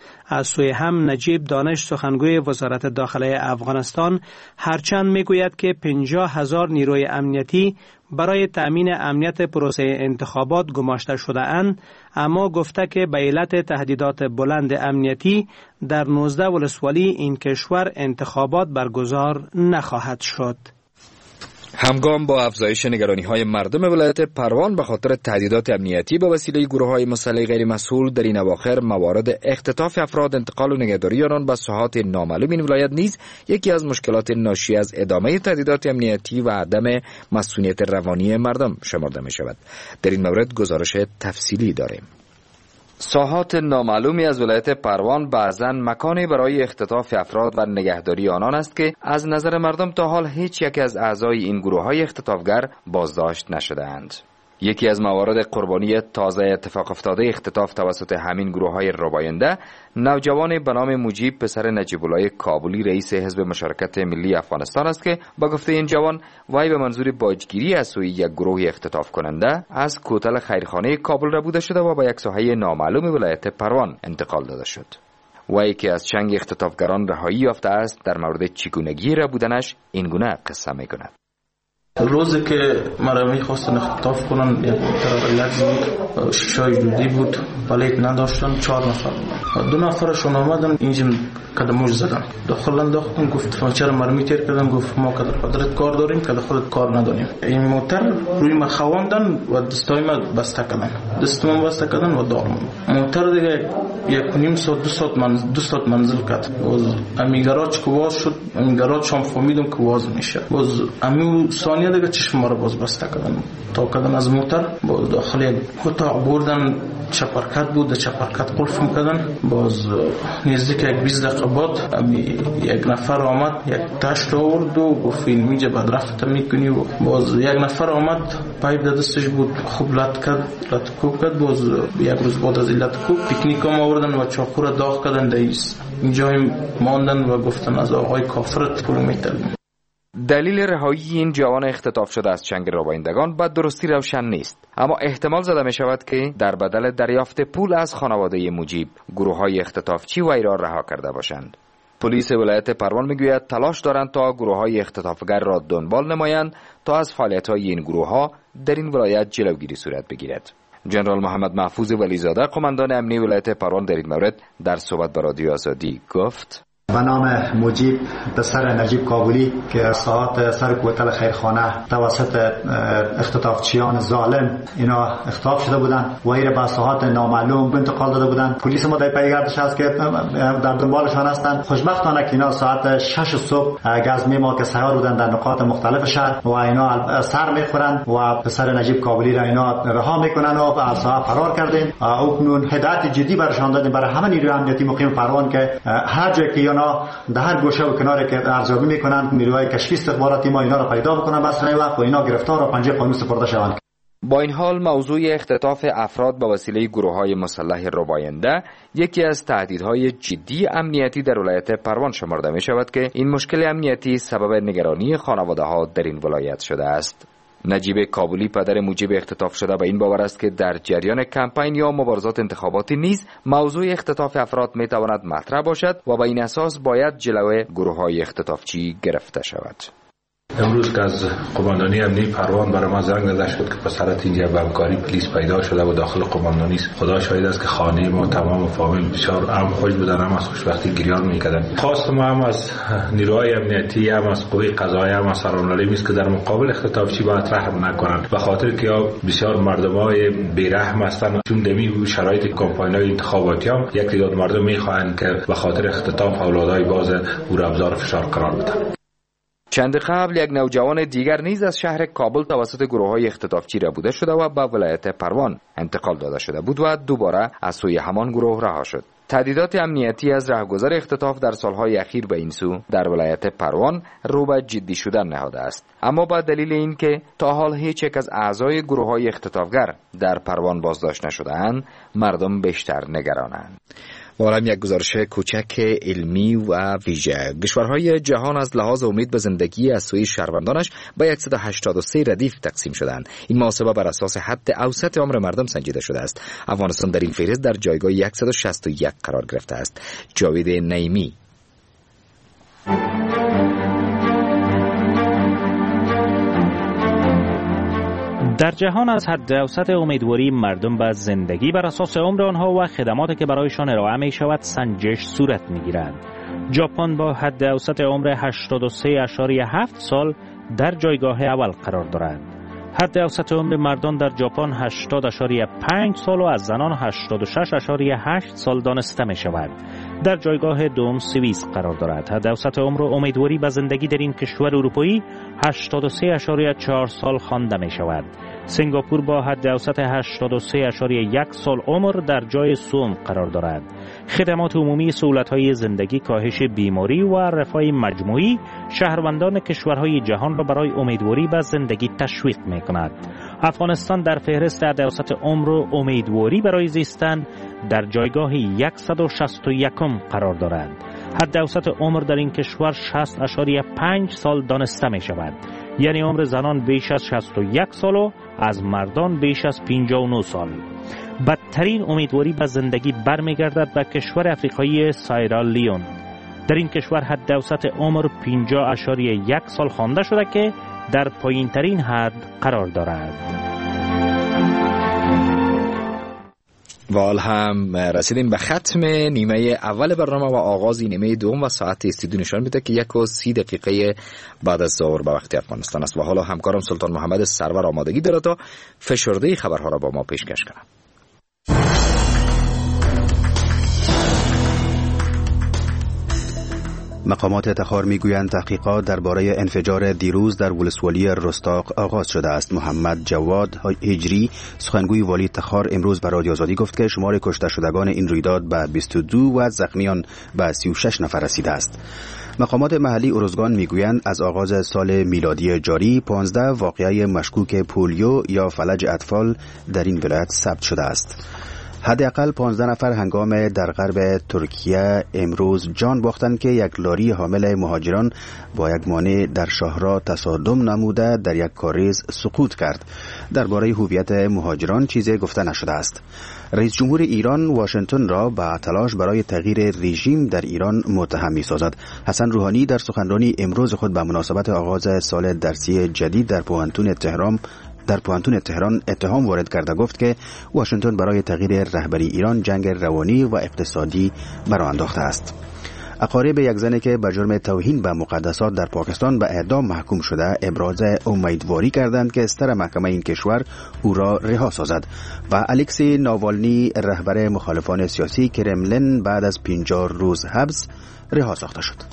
از سوی هم نجیب دانش سخنگوی وزارت داخله افغانستان هرچند میگوید که 50,000 نیروی امنیتی برای تأمین امنیت پروسه انتخابات گماشته شده اند، اما گفته که به علت تهدیدات بلند امنیتی در 19 ولسوالی این کشور انتخابات برگزار نخواهد شد. همگام با افزایش نگرانی‌های مردم ولایت پروان به خاطر تهدیدات امنیتی به وسیله گروه‌های مسلح غیر مسئول، در این اواخر موارد اختطاف افراد، انتقال و نگهداری آنان به ساحات نامعلوم این ولایت نیز یکی از مشکلات ناشی از ادامه تهدیدات امنیتی و عدم مسئولیت روانی مردم شمرده می‌شود. در این مورد گزارش تفصیلی داریم. ساحات نامعلومی از ولایت پروان بعضاً مکانی برای اختطاف افراد و نگهداری آنان است که از نظر مردم تا حال هیچ یک از اعضای این گروه‌های اختطافگر بازداشت نشده‌اند. یکی از موارد قربانی تازه اتفاق افتاده اختطاف توسط همین گروه‌های رباینده، نوجوان به نام مجیب پسر نجیب الله کابلی رئیس حزب مشارکت ملی افغانستان است که با گفته این جوان وی به منظور باجگیری از سوی یک گروه اختطاف کننده از کوتل خیرخانه کابل ربوده شده و به یک ساحه نامعلوم ولایت پروان انتقال داده شد. وی که از چنگ اختطافگران رهایی یافته است در مورد چگونگی ربودنش این گونه قصه می‌کند. روزی که مرا میخواستن اختطاف کنن یک ترابلت بود، شیشای دودی بود، بلیت نداشتن، 4 نفر 2 نفرشون آمدن اینجا قدموش زدن، داخل انداختن، گفت چرا مرا میتیر کردن، گفت ما که در قدرت کار داریم که در خودت کار نداریم. این موتر روی ما خواندن و دستای ما بسته کردن، دستم بسته کردن و دارم موتر دیگه 1.5 ساعت 2 ساعت منزل کرد. باز امی گراج که واز شد، امی گراج هم فهمیدم که واز میشه، باز امی ثانیه دیگه چشم ما رو باز بسته کردن تا کردن از موتر، باز داخل یک اتاق بردن، چپرکت بود، چپرکت قلف میکردن. باز نزدیک یک 20 دقیقه بعد یک نفر آمد، یک تشت آورد و گفت اینجا بعد رفت میکنی. و باز یک نفر آمد پایپ در دستش بود، خوب لط کوب کرد. باز یک روز بعد از لط کوب پیکنیک هم آوردن و چاقو را داغ کردن دایست اینجا ماندن و گفتن از آقای کافرت پول میتلیم. دلیل رهایی این جوان اختطاف شده از چنگ ربایندگان به درستی روشن نیست، اما احتمال زده می شود که در بدل دریافت پول از خانواده مجیب گروه‌های اختطافچی وی را رها کرده باشند. پلیس ولایت پروان میگوید تلاش دارند تا گروه‌های اختطافگر را دنبال نمایند تا از فعالیت‌های این گروه‌ها در این ولایت جلوگیری صورت بگیرد. جنرال محمد محفوظ ولیزاده قماندان امنی ولایت پروان در این مورد در صحبت با رادیو آزادی گفت: به نام مجیب پسر نجیب کابلی که از ساعات سر کوتل خیرخانه توسط اختطافچیان ظالم اینا اختطاف شده بودند و این به ساعات نامعلوم انتقال داده بودند. پلیس ما در پیگردش است که در دنبالشان هستند. خوشبختانه که اینا ساعت 6 صبح گزمی ما که سیار بودند در نقاط مختلف شهر و اینا سر میخورند و پسر نجیب کابلی را اینا رها میکنن و از ساعت فرار کردیم. اکنون هدایت جدی برشان دادیم برای همه نیروی امنیتی مقیم پروان که هر جایی که در هر گوشه و کناری که ارزیابی میکنند نیروهای کشفی استخباراتی ما اینا را پیدا بکنن بسنه وقت و اینا گرفتار و پنجه قانون سپرده شوند. با این حال موضوع اختطاف افراد به وسیله گروه‌های مسلح رباینده یکی از تهدیدهای جدی امنیتی در ولایت پروان شمرده می شود که این مشکل امنیتی سبب نگرانی خانواده‌ها در این ولایت شده است. نجیب کابلی پدر مجیب اختطاف شده به این باور است که در جریان کمپین یا مبارزات انتخاباتی نیز موضوع اختطاف افراد می تواند مطرح باشد و به این اساس باید جلوی گروه‌های اختطافچی گرفته شود. امروز که از قماندانی امنی پروان برای ما زنگ زده شد که پسرت اینجا به همکاری پلیس پیدا شده و داخل قماندانی است. خدا شاهد است که خانه ما تمام فامیل بسیار هم خوش بودن، هم از خوشبختی گریان میکردن. خواست ما هم از نیروهای امنیتی، هم از قوه قضاییه، هم از سرانعالی است که در مقابل اختطافچی باید رحم نکنند، به خاطر که بسیار مردمای بیرحم هستند. چون دمی شرایط کمپاین‌های انتخاباتی هم یک تعداد مردم میخواهند که به خاطر اختطاف اولادای باز او را ابزار فشار قرار بدن. چند قبل یک نوجوان دیگر نیز از شهر کابل توسط گروه‌های اختطافچی ربوده شده و به ولایت پروان انتقال داده شده بود و دوباره از سوی همان گروه رها شد. تهدیدات امنیتی از رهگذر اختطاف در سالهای اخیر به این سو در ولایت پروان رو به جدی شدن نهاده است، اما با دلیل اینکه تا حال هیچ یک از اعضای گروه‌های اختطافگر در پروان بازداشت نشده‌اند، مردم بیشتر نگرانند. و حالا یک گزارش کوچک علمی و ویژه. کشورهای جهان از لحاظ امید به زندگی از سوی شهروندانش به 183 ردیف تقسیم شدند. این محاسبه بر اساس حد اوسط عمر مردم سنجیده شده است. افغانستان در این فهرست در جایگاه 161 قرار گرفته است. جاوید نعیمی. در جهان از حد اوسط امیدواری مردم به زندگی بر اساس عمر آنها و خدماتی که برایشان ارائه می شود سنجش صورت می گیرد. ژاپن با حد اوسط عمر 83.7 سال در جایگاه اول قرار دارد. حد اوسط عمر مردان در ژاپن 80.5 سال و از زنان 86.8 سال دانسته می شود. در جایگاه دوم سوئیس قرار دارد. حد اوسط عمر و امیدواری به زندگی در این کشور اروپایی 83.4 سال خوانده می شود. سنگاپور با حد اوسط 83.1 سال عمر در جای سوم قرار دارد. خدمات عمومی، سهولت‌های زندگی، کاهش بیماری و رفاه مجموعی شهروندان کشورهای جهان را برای امیدواری به زندگی تشویق می‌کند. افغانستان در فهرست حد اوسط عمر و امیدواری برای زیستن در جایگاه 161 قرار دارد. حد اوسط عمر در این کشور 60.5 سال دانسته می شود. یعنی عمر زنان بیش از 61 سال و از مردان بیش از 59 سال. بدترین امیدواری به زندگی برمیگردد به کشور افریقایی سایرالیون. در این کشور حد اوسط عمر 50.1 سال خوانده شده که در پایین ترین حد قرار دارد. و حال هم رسیدیم به ختم نیمه اول برنامه و آغاز نیمه دوم و ساعت استودیو نشان میده که 1:30 بعد از ظهر به وقت افغانستان است و حالا همکارم سلطان محمد سرور آمادگی داره تا فشرده خبرها را با ما پیشکش کنه. مقامات تخار میگویند تحقیقات درباره انفجار دیروز در ولسوالی رستاق آغاز شده است. محمد جواد هجری سخنگوی والی تخار امروز به رادیو آزادی گفت که شمار کشته شدگان این رویداد به 22 و زخمیان به 36 نفر رسیده است. مقامات محلی ارزگان میگویند از آغاز سال میلادی جاری 15 واقعه مشکوک پولیو یا فلج اطفال در این ولایت ثبت شده است. حداقل 15 نفر هنگام در غرب ترکیه امروز جان باختند که یک لاری حامل مهاجران با یک مانع در شاهراه تصادم نموده در یک کاریز سقوط کرد. درباره هویت مهاجران چیزی گفته نشده است. رئیس جمهور ایران واشنگتن را به تلاش برای تغییر رژیم در ایران متهم می‌سازد. حسن روحانی در سخنرانی امروز خود به مناسبت آغاز سال درسی جدید در پوهنتون تهران اتهام وارد کرده گفت که واشنگتن برای تغییر رهبری ایران جنگ روانی و اقتصادی برآ انداخته است. اقارب یک زنی که به جرم توهین به مقدسات در پاکستان به اعدام محکوم شده ابراز امیدواری کردند که ستر محکمه این کشور او را رها سازد و الکسی ناوالنی رهبر مخالفان سیاسی کرملین بعد از 50 روز حبس رها ساخته شد.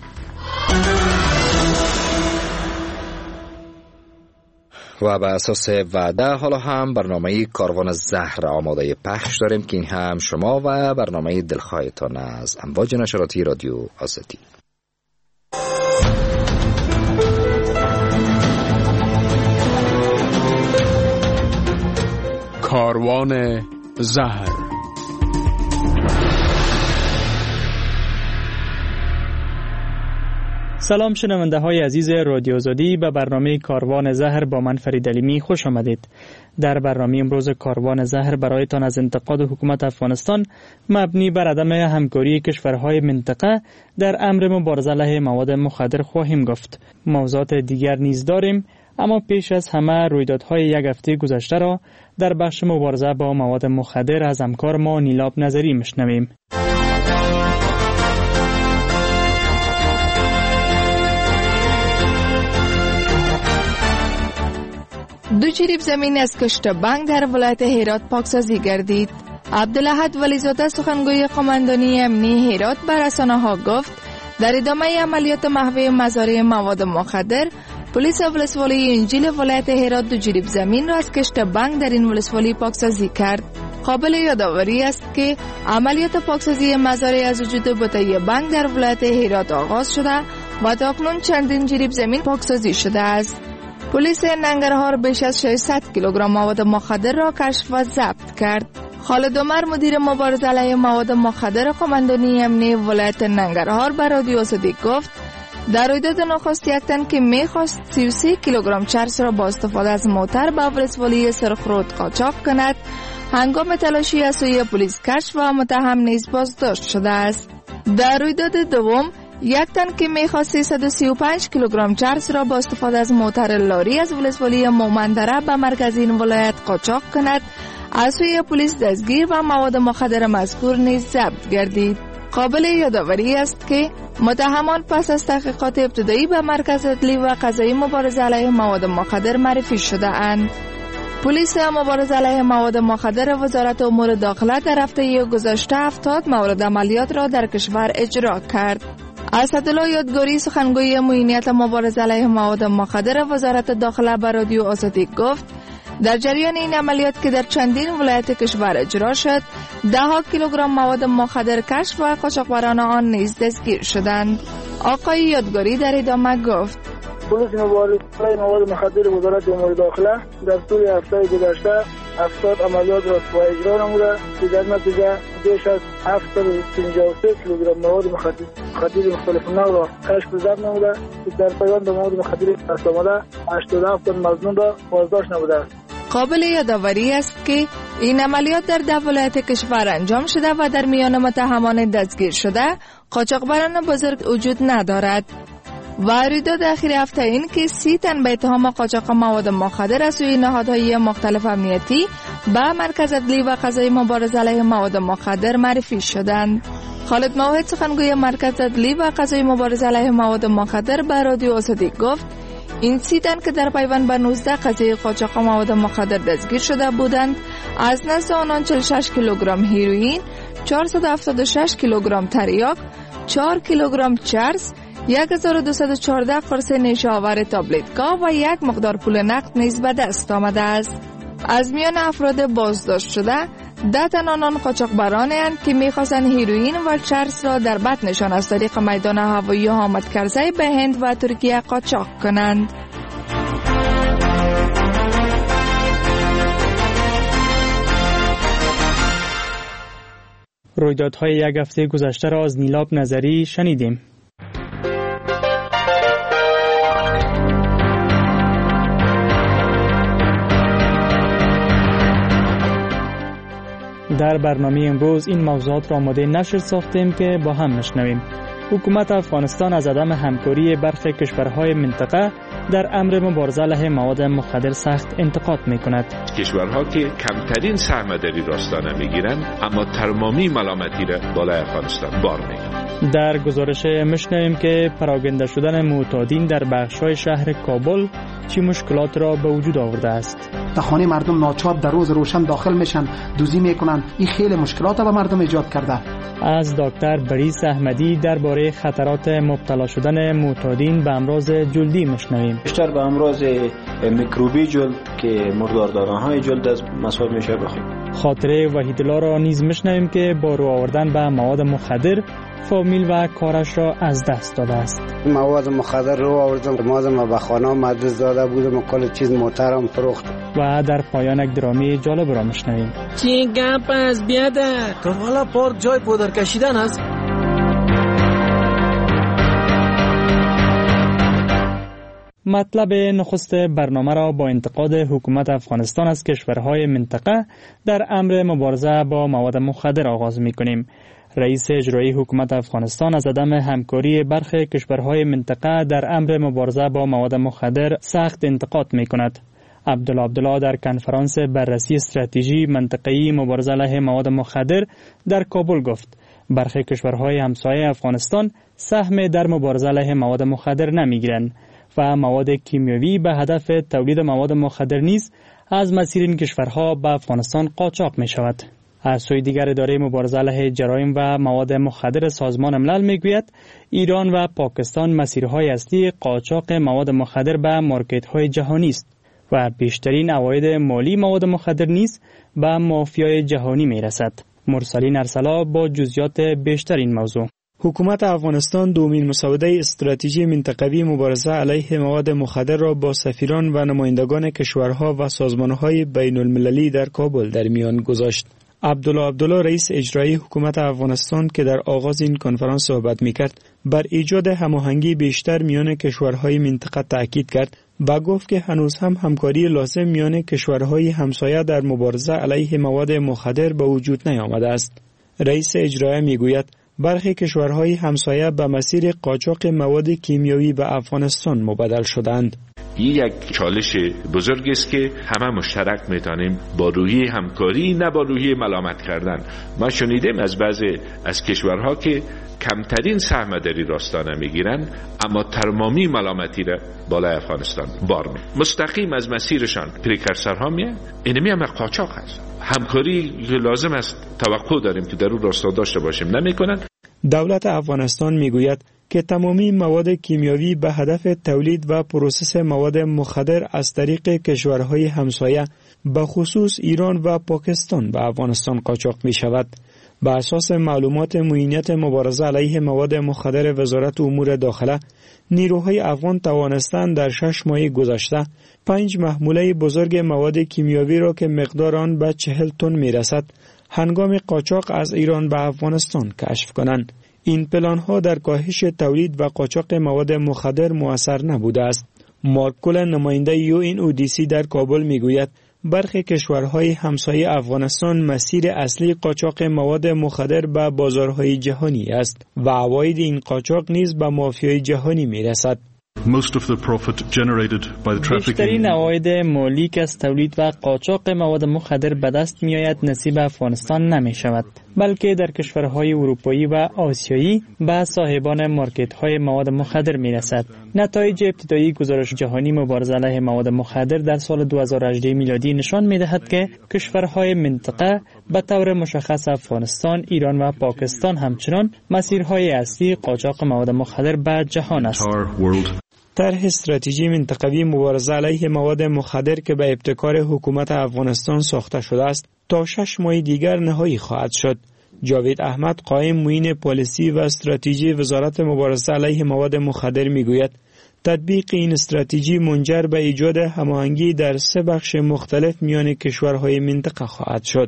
و به اساس وعده حالا هم برنامه کاروان زهر آماده پخش داریم که این هم شما و برنامه دلخواهتان از امواج نشراتی رادیو آزادی. کاروان زهر. سلام شنونده های عزیز رادیو آزادی، به برنامه کاروان زهر با من فرید علیمی خوش آمدید. در برنامه امروز کاروان زهر برایتان از انتقاد حکومت افغانستان مبنی بر عدم همکاری کشورهای منطقه در امر مبارزه علیه مواد مخدر خواهیم گفت. موضوعات دیگر نیز داریم، اما پیش از همه رویدادهای یک هفته گذشته را در بخش مبارزه با مواد مخدر از همکار ما نیلاب نظری میشنویم. دو جریب زمین از کشت بانک در ولایت هرات پاکسازی گردید. عبدالاحد ولیزاده سخنگوی قماندانی امنی هرات به رسانه‌ها گفت در ادامه عملیات محو مزارع مواد مخدر، پلیس ولسوالی انجیل ولایت هرات دو جریب زمین را از کشت بانک در این ولسوالی پاکسازی کرد. قابل یادآوری است که عملیات پاکسازی مزارع از وجود بوته بانک در ولایت هرات آغاز شده و تاکنون چندین جریب زمین پاکسازی شده است. پلیس ننگرهار بیش از 600 کیلوگرم مواد مخدر را کشف و ضبط کرد. خالد عمر مدیر مبارزه علیه مواد مخدر قماندانی امنیتی ولایت ننگرهار به رادیو آزادی گفت در رویداد نخست یک تن که میخواست 33 کیلوگرم چرس را با استفاده از موتر به ولسوالی سرخرود قاچاق کند، هنگام تلاشی از سوی پلیس کشف و متهم نیز بازداشت شده است. در رویداد دوم یک تن که میخواست 335 کیلوگرم چرس را با استفاده از موتر لاری از ولسوالی مومندره به مرکز این ولایت قاچاق کند، از سوی پلیس دستگیر و مواد مخدر مذکور نیز ضبط گردید. قابل یادآوری است که متهمان پس از تحقیقات ابتدایی به مرکز عدلی و قضایی مبارزه علیه مواد مخدر معرفی شده اند. پلیس مبارزه علیه مواد مخدر وزارت امور داخله در هفته گذشته 70 مورد عملیات را در کشور اجرا کرد. اسدالله یادگاری سخنگوی معینیت مبارزه علیه مواد مخدر وزارت داخله به رادیو آزادی گفت در جریان این عملیات که در چندین ولایت کشور اجرا شد 10 کیلوگرم مواد مخدر کشف و قاچاقبران آن نیز دستگیر شدند. آقای یادگاری در ادامه گفت پلیس مبارزه علیه مواد مخدر وزارت امور داخله در طول هفته گذشته 70 عملیات را اجرا نموده که در نتیجه بیش از 753 کیلوگرم مواد مخدر مختلف نوع را کشف و ضبط نموده که در پیوند به مواد مخدر دست آمده 87 تن مظنون را بازداشت نموده است. قابل یادآوری است که این عملیات در 10 ولایت کشور انجام شده و در میان متهمان دستگیر شده قاچاقبران بزرگ وجود ندارد. و رویداد اخیر هفته این که 30 تن به اتهام قاچاق مواد مخدر از سوی نهادهای مختلف امنیتی به مرکز عدلی و قضایی مبارزه علیه مواد مخدر معرفی شدند. خالد موحد سخنگوی مرکز عدلی و قضایی مبارزه علیه مواد مخدر به رادیو آزادی گفت این 30 تن که در پیوند به 19 قضیه قاچاق مواد مخدر دستگیر شده بودند از نزد آنان 46 کیلوگرم هیروئین، 476 کیلوگرم تریاک، 4 کیلوگرم چرس، 1214 قرص نیشه آور تابلتگاه و یک مقدار پول نقد نیز به دست آمده است. از میان افراد بازداشت شده 10 تن آنان قاچاقبرانی اند که می‌خواستند هیروئین و چرس را در بطنشان از طریق میدان هوایی حامد کرزی به هند و ترکیه قاچاق کنند. رویدادهای یک هفته گذشته را از نیلاب نظری شنیدیم. در برنامه امروز این موضوعات را آماده نشر ساختیم که با هم نشنویم. حکومت افغانستان از عدم همکاری برخی کشورهای منطقه در امر مبارزه علیه مواد مخدر سخت انتقاد می‌کند. کشورها که کمترین سهم در این راستانه می‌گیرند اما تمامی ملامتی را بالای افغانستان بار می‌گیرند. در گزارش می‌شنویم که پراگنده شدن معتادین در بخش‌های شهر کابل چه مشکلات را به وجود آورده است. در خانه مردم ناچار در روز روشن داخل میشن، دزدی میکنن. این خیلی مشکلات به مردم ایجاد کرده. از دکتر بریس احمدی درباره خطرات مبتلا شدن معتادین به امراض جلدی میشنویم. بیشتر به امراض میکروبی جلد که مرداردارانهای جلد از مسائل میشه بخوریم. خاطره وحیدالله را نیز میشنویم که با رو آوردن به مواد مخدر فامیل و کارش را از دست داده است. مواد مخدر رو آوردم، مادرم به خانه مدرس داده بودم، کل چیز محترم فروخت. و در پایان یک درامی جالب را میشنویم. چی گپ است بیادر؟ کاروالا پارک جای پودر کشیدن است. مطلب نخست برنامه را با انتقاد حکومت افغانستان از کشورهای منطقه در امر مبارزه با مواد مخدر آغاز می‌کنیم. رئیس اجرایی حکومت افغانستان از عدم همکاری برخی کشورهای منطقه در امر مبارزه با مواد مخدر سخت انتقاد می‌کند. عبدالله در کنفرانس بررسی استراتژی منطقه‌ای مبارزه علیه مواد مخدر در کابل گفت برخی کشورهای همسایه افغانستان سهم در مبارزه علیه مواد مخدر نمی‌گیرند و مواد کیمیاوی به هدف تولید مواد مخدر نیز از مسیر این کشورها به افغانستان قاچاق می شود. از سوی دیگر اداره مبارزه علیه جرایم و مواد مخدر سازمان ملل میگوید ایران و پاکستان مسیرهای اصلی قاچاق مواد مخدر به مارکت‌های جهانی است و بیشترین عواید مالی مواد مخدر نیز به مافیای جهانی می رسد. مرسلین ارسلا با جزئیات بیشتر این موضوع. حکومت افغانستان دومین مسوده استراتژی منطقوی مبارزه علیه مواد مخدر را با سفیران و نمایندگان کشورها و سازمانهای بین المللی در کابل در میان گذاشت. عبدالله رئیس اجرایی حکومت افغانستان که در آغاز این کنفرانس صحبت میکرد بر ایجاد هماهنگی بیشتر میان کشورهای منطقه تاکید کرد و گفت که هنوز هم همکاری لازم میان کشورهای همسایه در مبارزه علیه مواد مخدر به وجود نیامده است. رئیس اجرایی میگوید برخی کشورهای همسایه به مسیر قاچاق مواد کیمیایی به افغانستان مبادل شدند. این یک چالش بزرگ است که همه مشترک میتونیم با روحیه همکاری، نه با روحیه ملامت کردن. ما شنیدیم از بعضی از کشورها که کمترین سهم در این راستانه میگیرن، اما تمامی ملامتی را بالای افغانستان بار می مستقیم از مسیرشان پریکرسرها میه. اینمی هم قاچاق هست. همکاری لازم است، توقع داریم که در اون راستا داشته باشیم، نمیکنن. دولت افغانستان میگوید که تمامی مواد کیمیایی به هدف تولید و پروسس مواد مخدر از طریق کشورهای همسایه به خصوص ایران و پاکستان به افغانستان قاچاق می شود. بر اساس معلومات معینیت مبارزه علیه مواد مخدر وزارت امور داخله، نیروهای افغان توانستند در 6 ماه گذشته 5 محموله بزرگ مواد کیمیایی را که مقدار آن به 40 تن می رسد هنگام قاچاق از ایران به افغانستان کشف کنند. این پلان‌ها در کاهش تولید و قاچاق مواد مخدر مؤثر نبوده است. مارک کولن، نماینده UNODC در کابل میگوید برخی کشورهای همسایه افغانستان مسیر اصلی قاچاق مواد مخدر به بازارهای جهانی است و عواید این قاچاق نیز به مافیای جهانی میرسد. بیشترین عواید مالی که از تولید و قاچاق مواد مخدر به دست می آید نصیب افغانستان نمی شود، بلکه در کشورهای اروپایی و آسیایی به صاحبان مارکت های مواد مخدر می رسد. نتایج ابتدایی گزارش جهانی مبارزه علیه مواد مخدر در سال 2018 میلادی نشان می دهد که کشورهای منطقه به طور مشخص افغانستان، ایران و پاکستان همچنان مسیرهای اصلی قاچاق مواد مخدر به جهان است. طرح استراتژی منطقوی مبارزه علیه مواد مخدر که به ابتکار حکومت افغانستان ساخته شده است تا 6 ماه دیگر نهایی خواهد شد. جاوید احمد، قائم معین پالیسی و استراتژی وزارت مبارزه علیه مواد مخدر میگوید تطبیق این استراتژی منجر به ایجاد هماهنگی در 3 بخش مختلف میان کشورهای منطقه خواهد شد.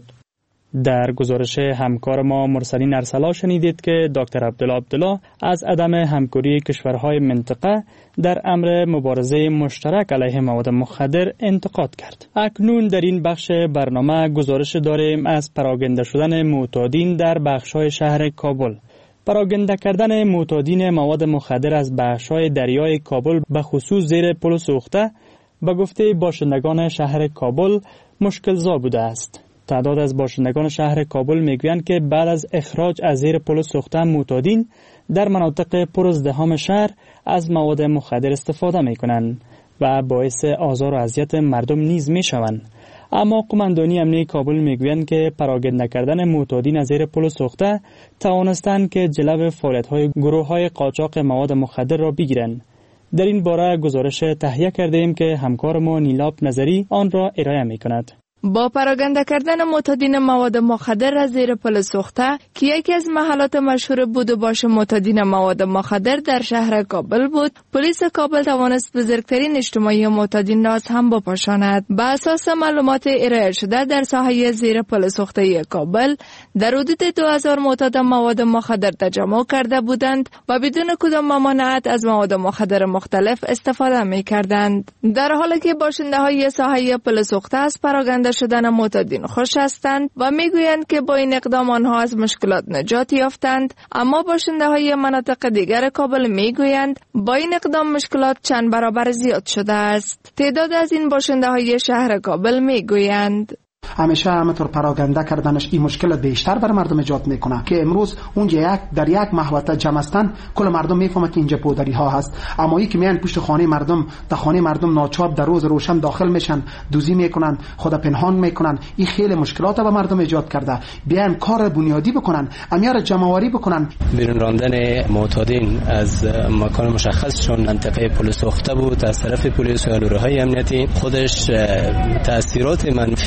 در گزارش همکار ما مرسلین ارسلا شنیدید که دکتر عبدالله از عدم همکاری کشورهای منطقه در امر مبارزه مشترک علیه مواد مخدر انتقاد کرد. اکنون در این بخش برنامه گزارش داریم از پراگنده شدن معتادین در بخش‌های شهر کابل. پراگنده کردن معتادین مواد مخدر از بخش‌های دریای کابل به خصوص زیر پل سوخته به گفته باشندگان شهر کابل مشکل‌زا بوده است. تعداد از باشندگان شهر کابل میگویند که بعد از اخراج از زیر پل سوخته معتادین در مناطق پرازدحام شهر از مواد مخدر استفاده میکنند و باعث آزار و اذیت مردم نیز میشوند. اما قماندانی امنیه کابل میگویند که پراگنده کردن معتادین از زیر پل سوخته توانستند که جلو فعالیت‌های گروه‌های قاچاق مواد مخدر را بگیرند. در این باره گزارش تهیه کردیم که همکار ما نیلاب نظری آن را ارائه میکند. با پراگنده کردن معتادین مواد مخدر از زیر پل سوخته که یکی از محلات مشهور بود و باش معتادین مواد مخدر در شهر کابل بود، پلیس کابل توانست بزرگترین اجتماعی معتادین را از هم بپاشاند. بر اساس معلومات ارائه شده در ساحه زیر پل سوخته کابل در حدود 2000 معتاد مواد مخدر تجمع کرده بودند و بدون کدام ممانعت از مواد مخدر مختلف استفاده می کردند. در حالی که باشنده های ساحه پل سوخته از پراگنده شدن معتادین خوش هستند و میگویند که با این اقدام آنها از مشکلات نجات یافتند، اما باشنده های مناطق دیگر کابل میگویند با این اقدام مشکلات چند برابر زیاد شده است. تعداد از این باشنده های شهر کابل میگویند همیشه همینطور پراگنده کردنش این مشکل بیشتر بر مردم ایجاد میکنه که امروز اونجا در یک محوطه جمع هستن، کل مردم میفهمه که اینجا پودری ها هست، اما این که میان پشت خانه مردم در خانه مردم ناچار در روز روشن داخل میشن، دوزی میکنن، خود پنهان میکنن. این خیلی مشکلات به مردم ایجاد کرده. بیان کار بنیادی بکنن، امیار جمع‌آوری بکنن. بیرون راندن معتادین از مکان مشخصشون منطقه پل سوخته بود از طرف پلیس و نیروهای امنیتی خودش تاثیرات منفی را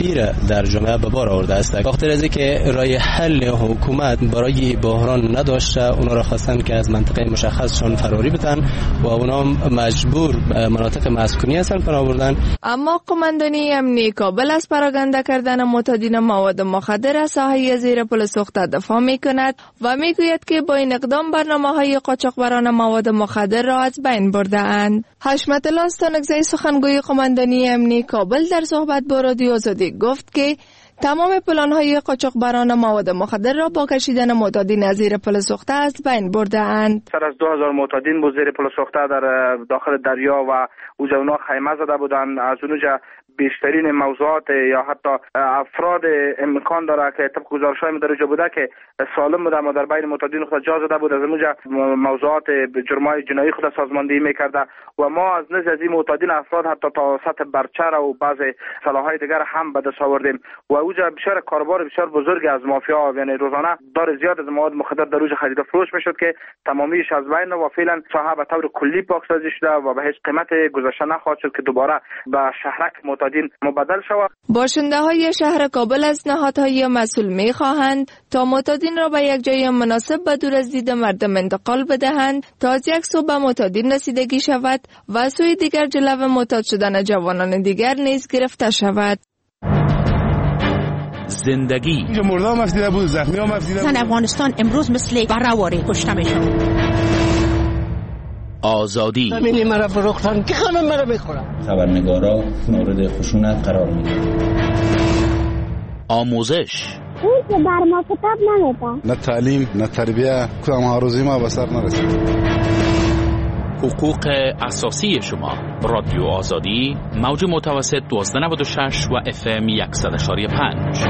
در جامعه به بار آورده است. بخاطر از اینکه راه حل حکومت برای بحران نداشته، اونا را خواستن که از منطقه مشخصشون فراری بدن و اونا مجبور مناطق مسکونی هستن پناه بردن. اما قماندانی امنیتی کابل از پراگنده کردن معتادین مواد مخدر از ساحه زیر پل سوخته دفاع می‌کند و میگوید که با این اقدام برنامه‌های قاچاقبران مواد مخدر را از بین برده اند. حشمت الله استانکزی سخنگوی قماندانی امنیتی کابل در صحبت با رادیو آزادی گفت که تمام پلان‌های قاچاقبران مواد مخدر را با کشیدن معتادین از زیر پل سوخته از بین برده اند. سر از 2000 معتادین بود زیر پل سوخته در داخل دریا و اونا خیمه زده بودند. از اونجا بیشترین موضوعات یا حتی افراد امکان داره که طبق گزارش‌های مدرجه بوده که سالم بوده اما در بین معتادین خود جا زده بود. از اونجا موضوعات جرمای جنایی خود سازماندهی میکرده و ما از نزد از این معتادین افراد حتی تا سطح برچر و بعض سلاح‌های دیگر هم به دست آوردیم و اونجا بسیار کاروبار بسیار بزرگی از مافیا، یعنی روزانه دار زیاد از مواد مخدر در اوج خرید و فروش میشد که تمامیش از بین و فعلا ساحه به طور کلی پاکسازی شده و به هیچ قیمت گذشته نخواهد شد که دوباره به شهرک معتادین مبدل شود. باشنده های شهر کابل از نهادهای مسئول می خواهند تا معتادین را به یک جای مناسب و دور از دید مردم انتقال بدهند تا از یک سو به معتادین رسیدگی شود و سوی دیگر جلو معتاد شدن جوانان دیگر نیز گرفته شود. زندگی اینجا مرده هم افزیده بود، زخمی هم افزیده بود. زن افغانستان امروز مثل برهواری کشته میشد. آزادی ببینی مرا فروختن که همه مرا بخورن. خبرنگارا مورد خشونت قرار میدن. آموزش اون که بر ما کتاب نمیده. نه تعلیم نه تربیه کدام آرزوی ما به سر نرسید. حقوق اساسی شما. رادیو آزادی موج متوسط 1296 و FM 100.5.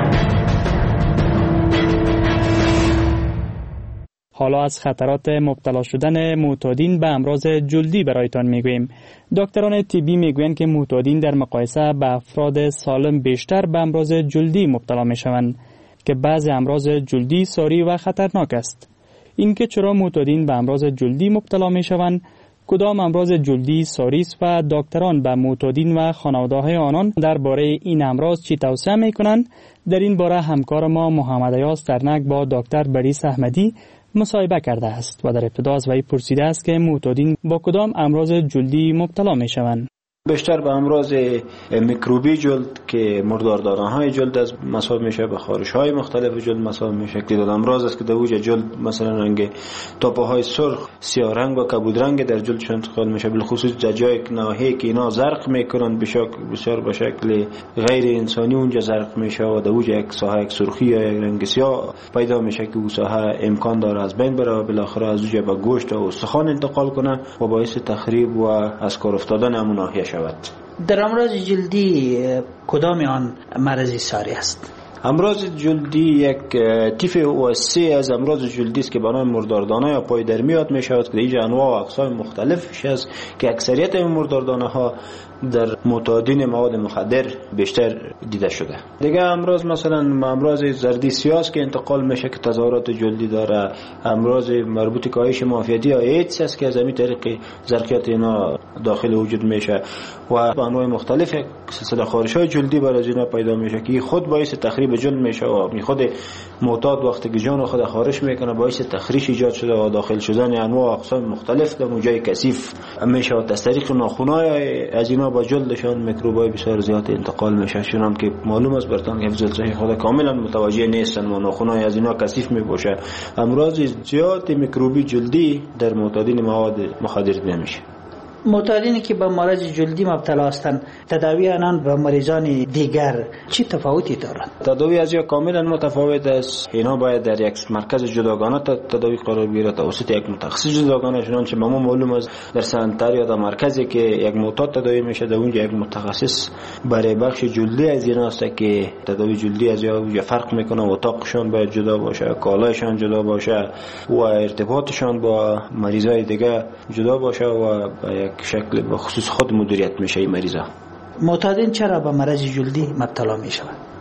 حالا از خطرات مبتلا شدن معتادین به امراض جلدی برایتان میگوییم. دکتران طبی میگویند که معتادین در مقایسه به افراد سالم بیشتر به امراض جلدی مبتلا میشوند که بعضی امراض جلدی ساری و خطرناک است. اینکه چرا معتادین به امراض جلدی مبتلا میشوند، کدام امراض جلدی ساری است و دکتران به معتادین و خانواده‌های آنان درباره این امراض چی توصیه میکنند، در این باره همکار ما محمد ایاز ترنک با دکتر بریس احمدی مصاحبه کرده است و در ابتدا از وی پرسیده است که معتادین با کدام امراض جلدی مبتلا میشوند. بیشتر به امراض میکروبی جلد که مرداردارانهای جلد از مصاب میشه، به خارش‌های مختلف جلد مصاب میشه. که امراض است که در اوج جلد مثلا رنگ تاپه‌های سرخ، سیاه رنگ و کبود رنگ در جلدشون انتقال میشه، بالخصوص جای ناحیه‌ای که اینا زرق میکنن بسیار به شکل غیر انسانی اونجا زرق میشه و در اوج یک ساحه یک سرخی یا یک رنگ سیاه پیدا میشه که اون ساحه امکان داره از بین بره و بالاخره از اونجا به گوشت و استخوان انتقال کنه و باعث تخریب و از کار افتادن همون ناحیه شود. در امراض جلدی کدام آن مرضی ساری است؟ امراض جلدی یک تیف وسیع از امراض جلدی است که به نام مرداردانه یا پایدرمی یاد می شود که اینجا انواع و اقسام مختلفش است که اکثریت این مرداردانه ها در معتادین مواد مخدر بیشتر دیده شده. دیگه امراض مثلا امراض زردی سیاه که انتقال میشه که تظاهرات جلدی داره، امراض مربوط به کاهش معافیتی یا ایدز است که از همین طریق زرقیات اینا داخل وجود میشه و به انواع مختلف سلسله خارش‌های جلدی بر از اینا پیدا میشه که خود باعث تخریب جلد میشه و خود معتاد وقتی که جان خود خارش میکنه باعث تخریش ایجاد شده و داخل شدن انواع اقسام مختلف در جای کثیف میشه و از طریق ناخن‌های از اینا با جلدشان میکروبای بسیار زیاد انتقال میشه. چون که معلوم است برتان که حفظ صحی خود کاملا متوجه نیستن و ناخن‌های از اینا کثیف میباشه. امراض زیاد میکروبی جلدی در معتادین مواد مخدر دیده میشه. معتادینی که به مرض جلدی مبتلا هستند تداوی آنان با مریضان دیگر چه تفاوتی دارند؟ تداوی از یا کاملا متفاوت است. اینا باید در یک مرکز جداگانه تداوی قرار بگیره توسط یک متخصص جداگانه، چنانچه به ما معلوم است در سنتر یا در مرکزی که یک معتاد تداوی میشه در اونجا یک متخصص برای بخش جلدی از اینا است که تداوی جلدی از یا فرق میکنه. اتاقشان باید جدا باشه، کالایشان جدا باشه و ارتباطشان با مریضای دیگه جدا باشه و یک شکل به خصوص خود مدیریت میشه این مریضا. معتادین چرا به مرض جلدی مبتلا میشوند؟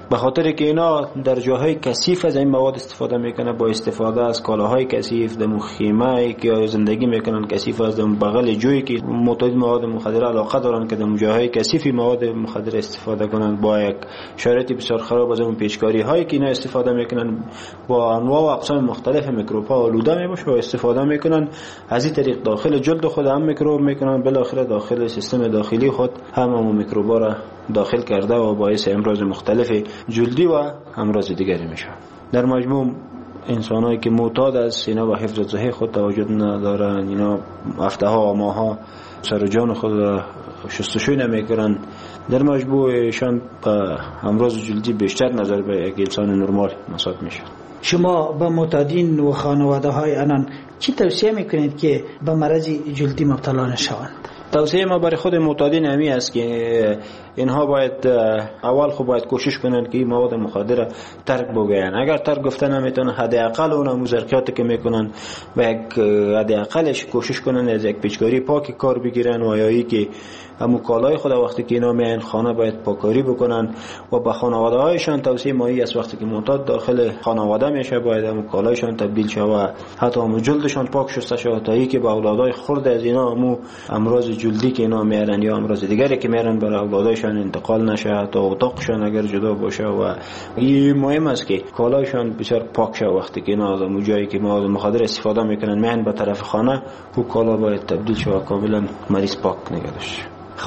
به خاطر که اینا در جاهای کثیف از این مواد استفاده میکنه، با استفاده از کالاهای کثیف، دم خیمه که زندگی میکنن کثیف، از دم بغل جویی که معتاد مواد مخدر علاقه دارن که در جاهای کثیف مواد مخدر استفاده کنن، با یک شرایط بسیار خراب از اون پیچکاری هایی که اینا استفاده میکنن، با انواع و اقسام مختلف میکروب ها آلوده میباشه و استفاده میکنن. از این طریق داخل جلد خود هم میکروب میکنن، بالاخره داخل سیستم داخلی خود هم میکروب ها را داخل کرده و باعث امراض مختلف جلدی و امراض دیگری میشه. در مجموع انسانایی که معتاد از اینا به حفظ صحه خود توجه ندارن، اینا هفته ها و ماه ها سر و جان خود شستشوی نمیکنن، در مجموعشان به امراض جلدی بیشتر نظر به یک انسان نرمال محسوب میشه. شما به معتادین و خانواده های آنان چی توصیه میکنید که به مرض جلدی مبتلا نشوند؟ توصیه ما برای خود معتادین همی است که اینها باید اول خود باید کوشش کنند که این مواد مخدر ترک بگوین. اگر ترک گفته نمیتونن، حداقل اون مزرکیاتی که میکنن و یک حداقلش کوشش کنن از یک پیچکاری پاکی کار بگیرن و یا ای که همون کالای خود وقتی که اینا میان خانه باید پاکاری بکنن و به خانواده هایشان توصیه مایی است وقتی که معتاد داخل خانواده میشه باید همون کالایشان تبدیل شه و حتی همون جلدشان پاک شسته شه تا ای که به اولادای خرد از اینا همون امراض جلدی که اینا میارن یا امراض دیگری که میارن برای اولادایشان انتقال نشه، حتی اتاقشان اگر جدا باشه. و این مهم است که کالایشان بسیار پاک شه وقتی که اینا از اون جایی که مواد مخدر استفاده میکنن میان به طرف خانه، او کالا باید تبدیل شه و کاملا مریض پاک نگه داشته.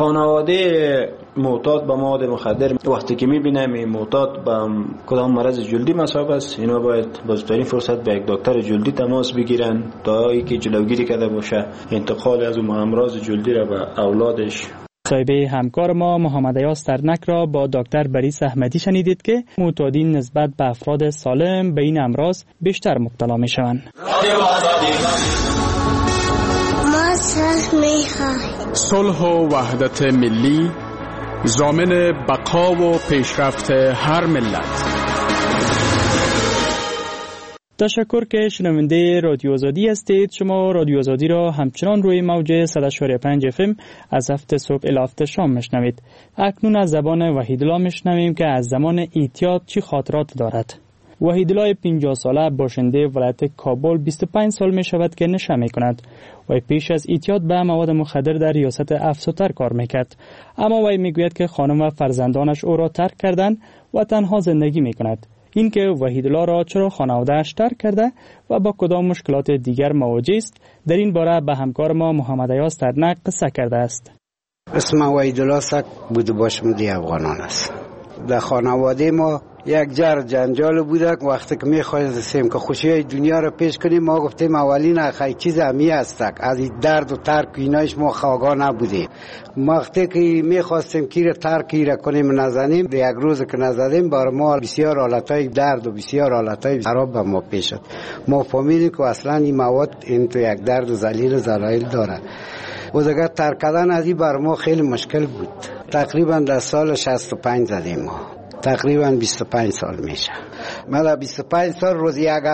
خانواده معتاد به مواد مخدر وقتی که میبینم این معتاد به کدام مرض جلدی مصاب است، اینا باید با زودترین فرصت به یک دکتر جلدی تماس بگیرن تا اینکه جلوگیری کرده باشه انتقال از اون امراض جلدی را به اولادش. صاحبه همکار ما محمد ایاز ترنک را با دکتر بریس احمدی شنیدید که معتادین نسبت به افراد سالم به این امراض بیشتر مبتلا میشوند. صلح و وحدت ملی ضامن بقا و پیشرفت هر ملت. تشکر که شنونده رادیو آزادی هستید. شما رادیو آزادی را همچنان روی موج 100.5 FM از هفت صبح الی هفت شام میشنوید. اکنون از زبان وحیدالله میشنویم که از زمان اعتیاد چی خاطرات دارد. وحیدالله 50 ساله باشنده ولایت کابل 25 سال می شود که نشه می کند و پیش از اعتیاد به مواد مخدر در ریاست افسوتر کار می کرد. اما وی می گوید که خانم و فرزندانش او را ترک کردند و تنها زندگی می کند. این که وحیدالله را چرا خانواده‌اش ترک کرده و با کدام مشکلات دیگر مواجه است، در این باره به همکار ما محمد ایاز ترنک قصه کرده است. اسم وحیدالله سک بود باشم دی افغانان است. در خانواده ما یک جنجال بوده. وقتی که می‌خواستیم که خوشی دنیا را پیش کنیم ما گفتیم اولین خیلی چیز همی است، از این درد و ترک اینایش ما خواگاه نبودیم. وقتی که می‌خواستیم کی را ترک را کنیم نزنیم، یک روز که نزدیم بر ما بسیار حالتهای درد و بسیار حالتهای خراب به ما پیش شد. ما فهمیدیم که اصلا این مواد این تو یک درد و ذلیل زلایل داره و دیگه ترک کردن از این بر ما خیلی مشکل بود. تقریبا در سال 65 زدیم ما، تقریبا 25 سال میشه. من در 25 سال روز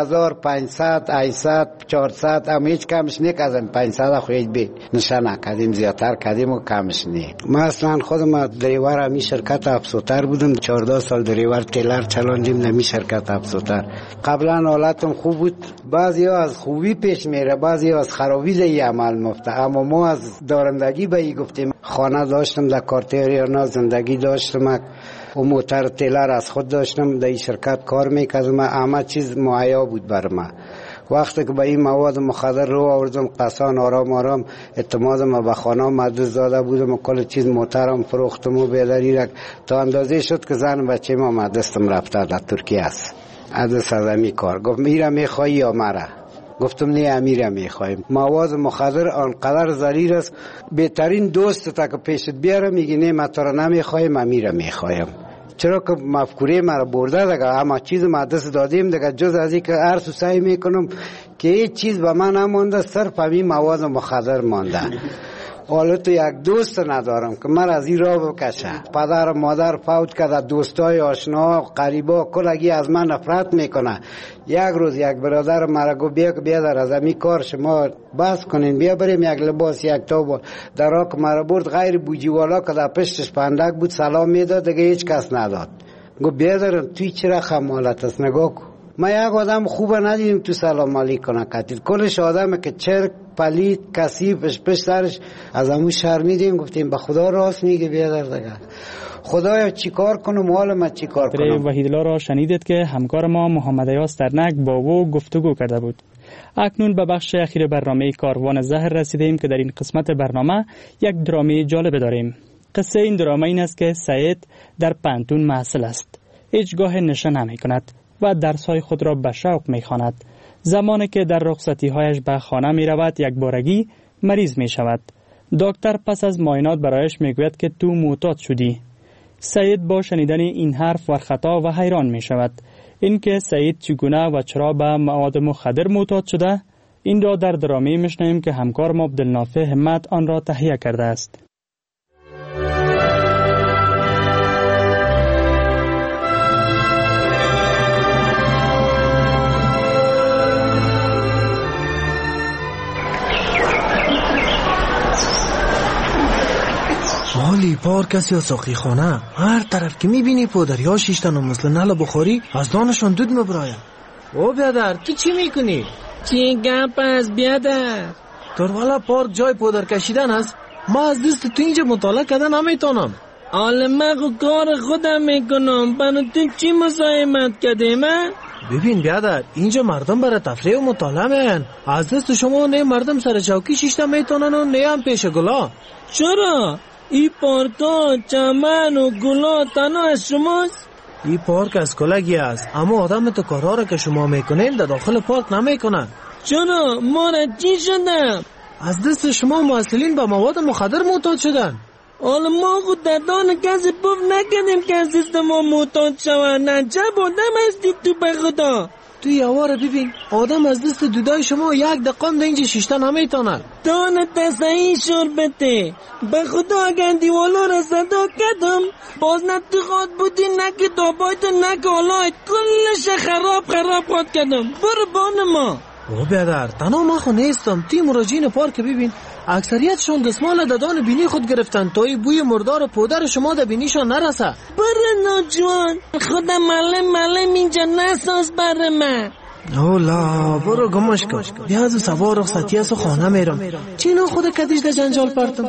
1500 800 400 هم هیچ کمش نکردم. 500 خواهید بید نشه نکردیم، زیادتر کردیم و کمش نی. من اصلا خودم دریور همی شرکت افسوتر بودم، 14 سال دریور تیلر چلاندیم نمی شرکت افسوتر. قبلا حالتم خوب بود، بعضی ها از خوبی پیش میره، بعضی ها از خرابی زی عمل مفته. اما ما از دارندگی به ای گفتیم. خانه داشتم در کارتریانا زندگی داشتم و موتر تیلر از خود داشتم، در این شرکت کار میکردم، همه چیز مهیا بود بر من. وقتی که به این مواد مخدر رو آوردم قصان آرام آرام اعتمادم به خانه مدرس داده بودم و کل چیز موترم فروختم و بیداری را تا اندازه شد که زن بچه ما مدرسم رفته در ترکیه است. از سزمی کار گفت میرا میخوایی یا مرا؟ گفتم نه امیرم میخوایم. مواد مخدر آنقدر ضرر است، بهترین دوست تا که پیشت بیاره میگی نه من تو را نمیخوایم امیرم میخوایم. چرا که مفکوره مرا برده دیگه، اما چیز مدرس دادیم دیگه، جز از این که هر سعی میکنم که هیچ چیز به من نمانده، صرف همین مواد مخدر مانده. حالا تو یک دوست ندارم که من از این راه بکشه. پدر و مادر فوت کرده، دوستای آشنا قریبا کلگی از من نفرت میکنه. یک روز یک برادر مرا گفت بیا در از امی کار شما بس کنین، بیا بریم یک لباس یک توب در را که مرا برد غیر بوجی والا که در پشتش پندک بود سلام میداد دیگه هیچ کس نداد. گفت بیادرم توی چرا خمالت است نگاه کن. ما یک آدم خوبه ندیدیم تو سلام علیک کنه قتل. کلش آدمه که چرک پلید کثیف پشت سرش از همون شرمیدیم. گفتیم به خدا راست میگه بیادر دیگه. خدایا چیکار کنم حال ما چیکار کنم. وحیدالله را شنیدید که همکار ما محمد ایاس درنک با او گفتگو کرده بود. اکنون به بخش اخیر برنامه کاروان زهر رسیدیم که در این قسمت برنامه یک درامی جالب داریم. قصه این دراما این است که سعید در پانتون محصل است. هیچگاه نشه نمی کند و درس‌های خود را به شوق می‌خواند. زمانی که در رخصتی‌هایش به خانه می‌رود یک بارگی مریض می‌شود. دکتر پس از معاینات برایش می‌گوید که تو معتاد شدی. سعید با شنیدن این حرف ورخطا و حیران می‌شود. اینکه سعید چگونه و چرا به مواد مخدر معتاد شده، این را در درامی می‌شنویم که همکار ما عبدالنافع همت آن را تهیه کرده است. مالی پارک است یا ساقی خانه، هر طرف که میبینی پودری ها شیشتن و مثل نل بخاری از دانشان دود مبراین. او بیادر تو چی میکنی؟ چی گپ است بیادر؟ در والا پارک جای پودر کشیدن است. ما از دست تو اینجا مطالعه کردن نمیتونم. حالا من کار خودم میکنم، برای تو چی مزاحمت کردیم؟ ببین بیادر، اینجا مردم برای تفریح و مطالعه میان. از دست شما نه مردم سر چوکی شیشتن میتونن و نه هم پیش گلا. چرا؟ این پارکا چمن و گلا تنها از شماست؟ این پارک از کلگی است، اما آدم تو کارها را که شما میکنین در داخل پارک نمیکنن. چرا؟ ما را چی شدم؟ از دست شما محصلین به مواد مخدر معتاد شدن. حالا ما خود در دان کسی پف نکردیم که از دست ما معتاد شوند. نجب آدم هستی تو به خدا. تو یواره ببین آدم از دست دودای شما یک دقیقه اینجا شیشتن نمیتونه. دانه تسایی شربته به خدا اگر دیوالا را صدا کردم باز نه تو خواد بودی نه که دابایت نه که حالایت کلش خراب خواد کردم. برو بان ما. او بیادر تنها ما خو نیستم. تی مراجعین پارک ببین اکثریتشون دستمال ددان بینی خود گرفتن تا این بوی مردار پودر شما در بینیشان نرسه. برو ناجوان خودم معلم اینجا نساز بر من. اولا برو گمش کن. بیا از سوار رخصتی از خانه میرم. چینا خود کدیش در جنجال پرتم.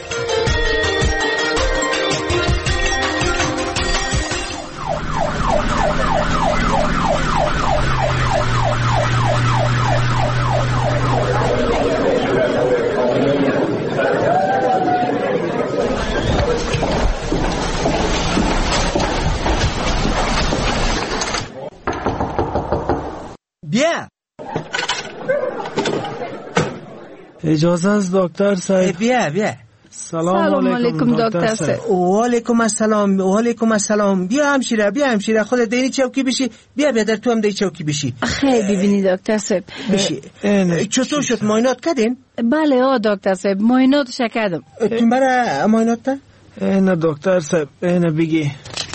بیا. اجازه است دکتر صاحب. بیا. سلام علیکم دکتر صاحب. و علیکم السلام. بیا همشیره خود دینی چوکی بشی. بیا در تو هم دی چوکی بشی. خیلی ببینی دکتر صاحب. بشی. چطور شد معاینات کردین؟ بله دکتر صاحب معایناتش کردم. تو برای معاینات تا؟ نه دکتر صاحب اینه بگی.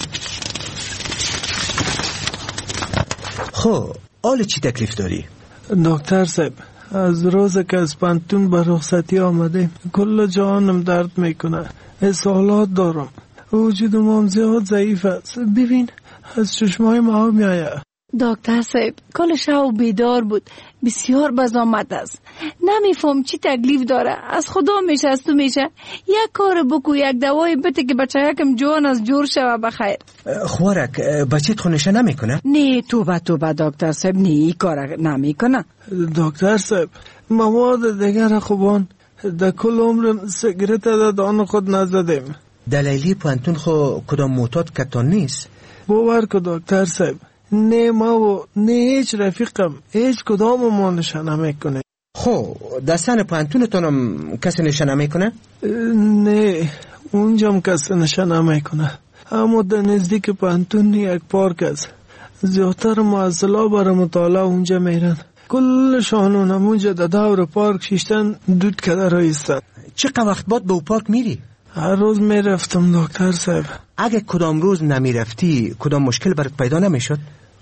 خب حالا چی تکلیف داری؟ دکتر صاحب از روز که از پانتون به رخصتی آمده کل جانم درد میکنه. اسهالات دارم. وجودم هم زیاد ضعیف است. ببین از چشمای ما میآید. دکتر صاحب کل شب بیدار بود. بسیار بزامت است. نمیفهم چی تکلیف داره. از خدا میشه از تو میشه. یک کار بکو یک دوای بده که بچه یکم جوان از جور شوه بخیر. خوارک بچه‌ت خونشه نمیکنه؟ نه توبه دکتر صاحب نه این کار نمیکنه. دکتر صاحب مواد دیگر خوبان در کل عمرم سیگرت در دان خود نزدیم. دلیلی پانتون خو کدام معتاد کتان نیست؟ باور که دکتر صاحب نه ما و نه هیچ رفیقم هیچ کدام ما نشه نمیکنه. خب دستان پانتونتونم کسی نشه نمیکنه؟ نه اونجام کسی نشه نمیکنه. اما در نزدیک پانتون یک پارک است. زیادتر معزلا برای مطالعه اونجا میرن. کل شانون اونجا در دور پارک شیشتن دود کده رایستن. چقدر وقت بعد به او پارک میری؟ هر روز میرفتم دکتر صاحب. اگه کدام روز نمیرفتی کدام مشکل برات پیدا نمیشد؟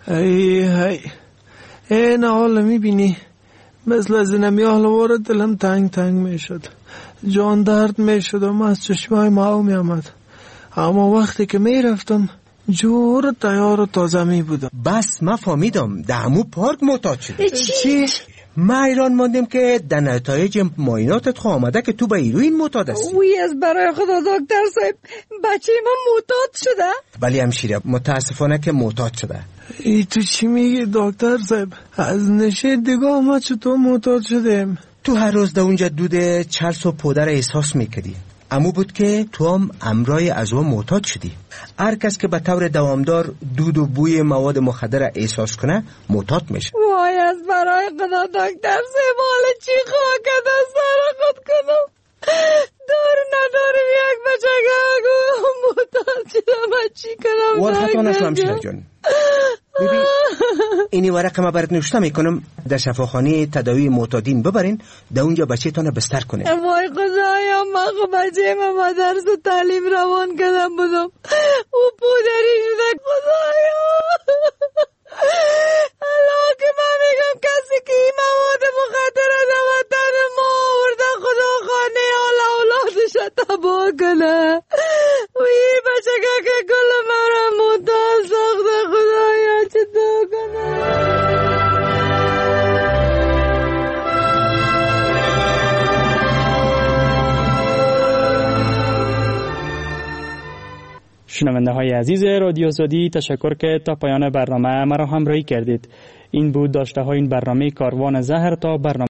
نه حالا میبینی مثل از اینمی حالا دلم تنگ میشد. جان درد میشد و از چشمای ما میامد. اما وقتی که میرفتم جور تیار و تازه می بودم. بس ما فهمیدم در همون پارک معتاد شده. چی؟ ما ایران ماندیم که در نتایج معایناتت خو آمده که تو به هیروئین معتاد هستی. وی از برای خدا دکتر صاحب بچه من معتاد شده؟ ولی همشیره متاسفانه که معتاد شده. ای تو چی میگی دکتر صاحب؟ از نشه دیگه ما چطور معتاد شدیم؟ تو هر روز در اونجا دود چرس و پودر احساس میکردی. امو بود که تو هم امرای از اون معتاد شدی. هر کس که به طور دوامدار دود و بوی مواد مخدر احساس کنه معتاد میشه. وای از برای خدا دکتر صاحب حالا چی خواه کد از سر خود کنم؟ ندارم یک بچه معتاد شدم چی کنم؟ والخطا نشم شده جان. ببین اینی ورق ما برات نوشته میکنم در شفاخانه تداوی معتادین ببرین در اونجا بچه تانه بستر کنین. وای خدایا من بچه من مدرس و تعلیم روان کردم بودم او پودری شده خدایا. الان که من میگم کسی که این مواد مخدر در وطن ما آورده خدا خانه اولادش تباه کنه و این بچه که کل من را معتاد ساخته خدایا چطور کنه. شنونده های عزیز رادیو آزادی تشکر که تا پایان برنامه مرا همراهی کردید. این بود داشته های این برنامه کاروان زهر. تا برنامه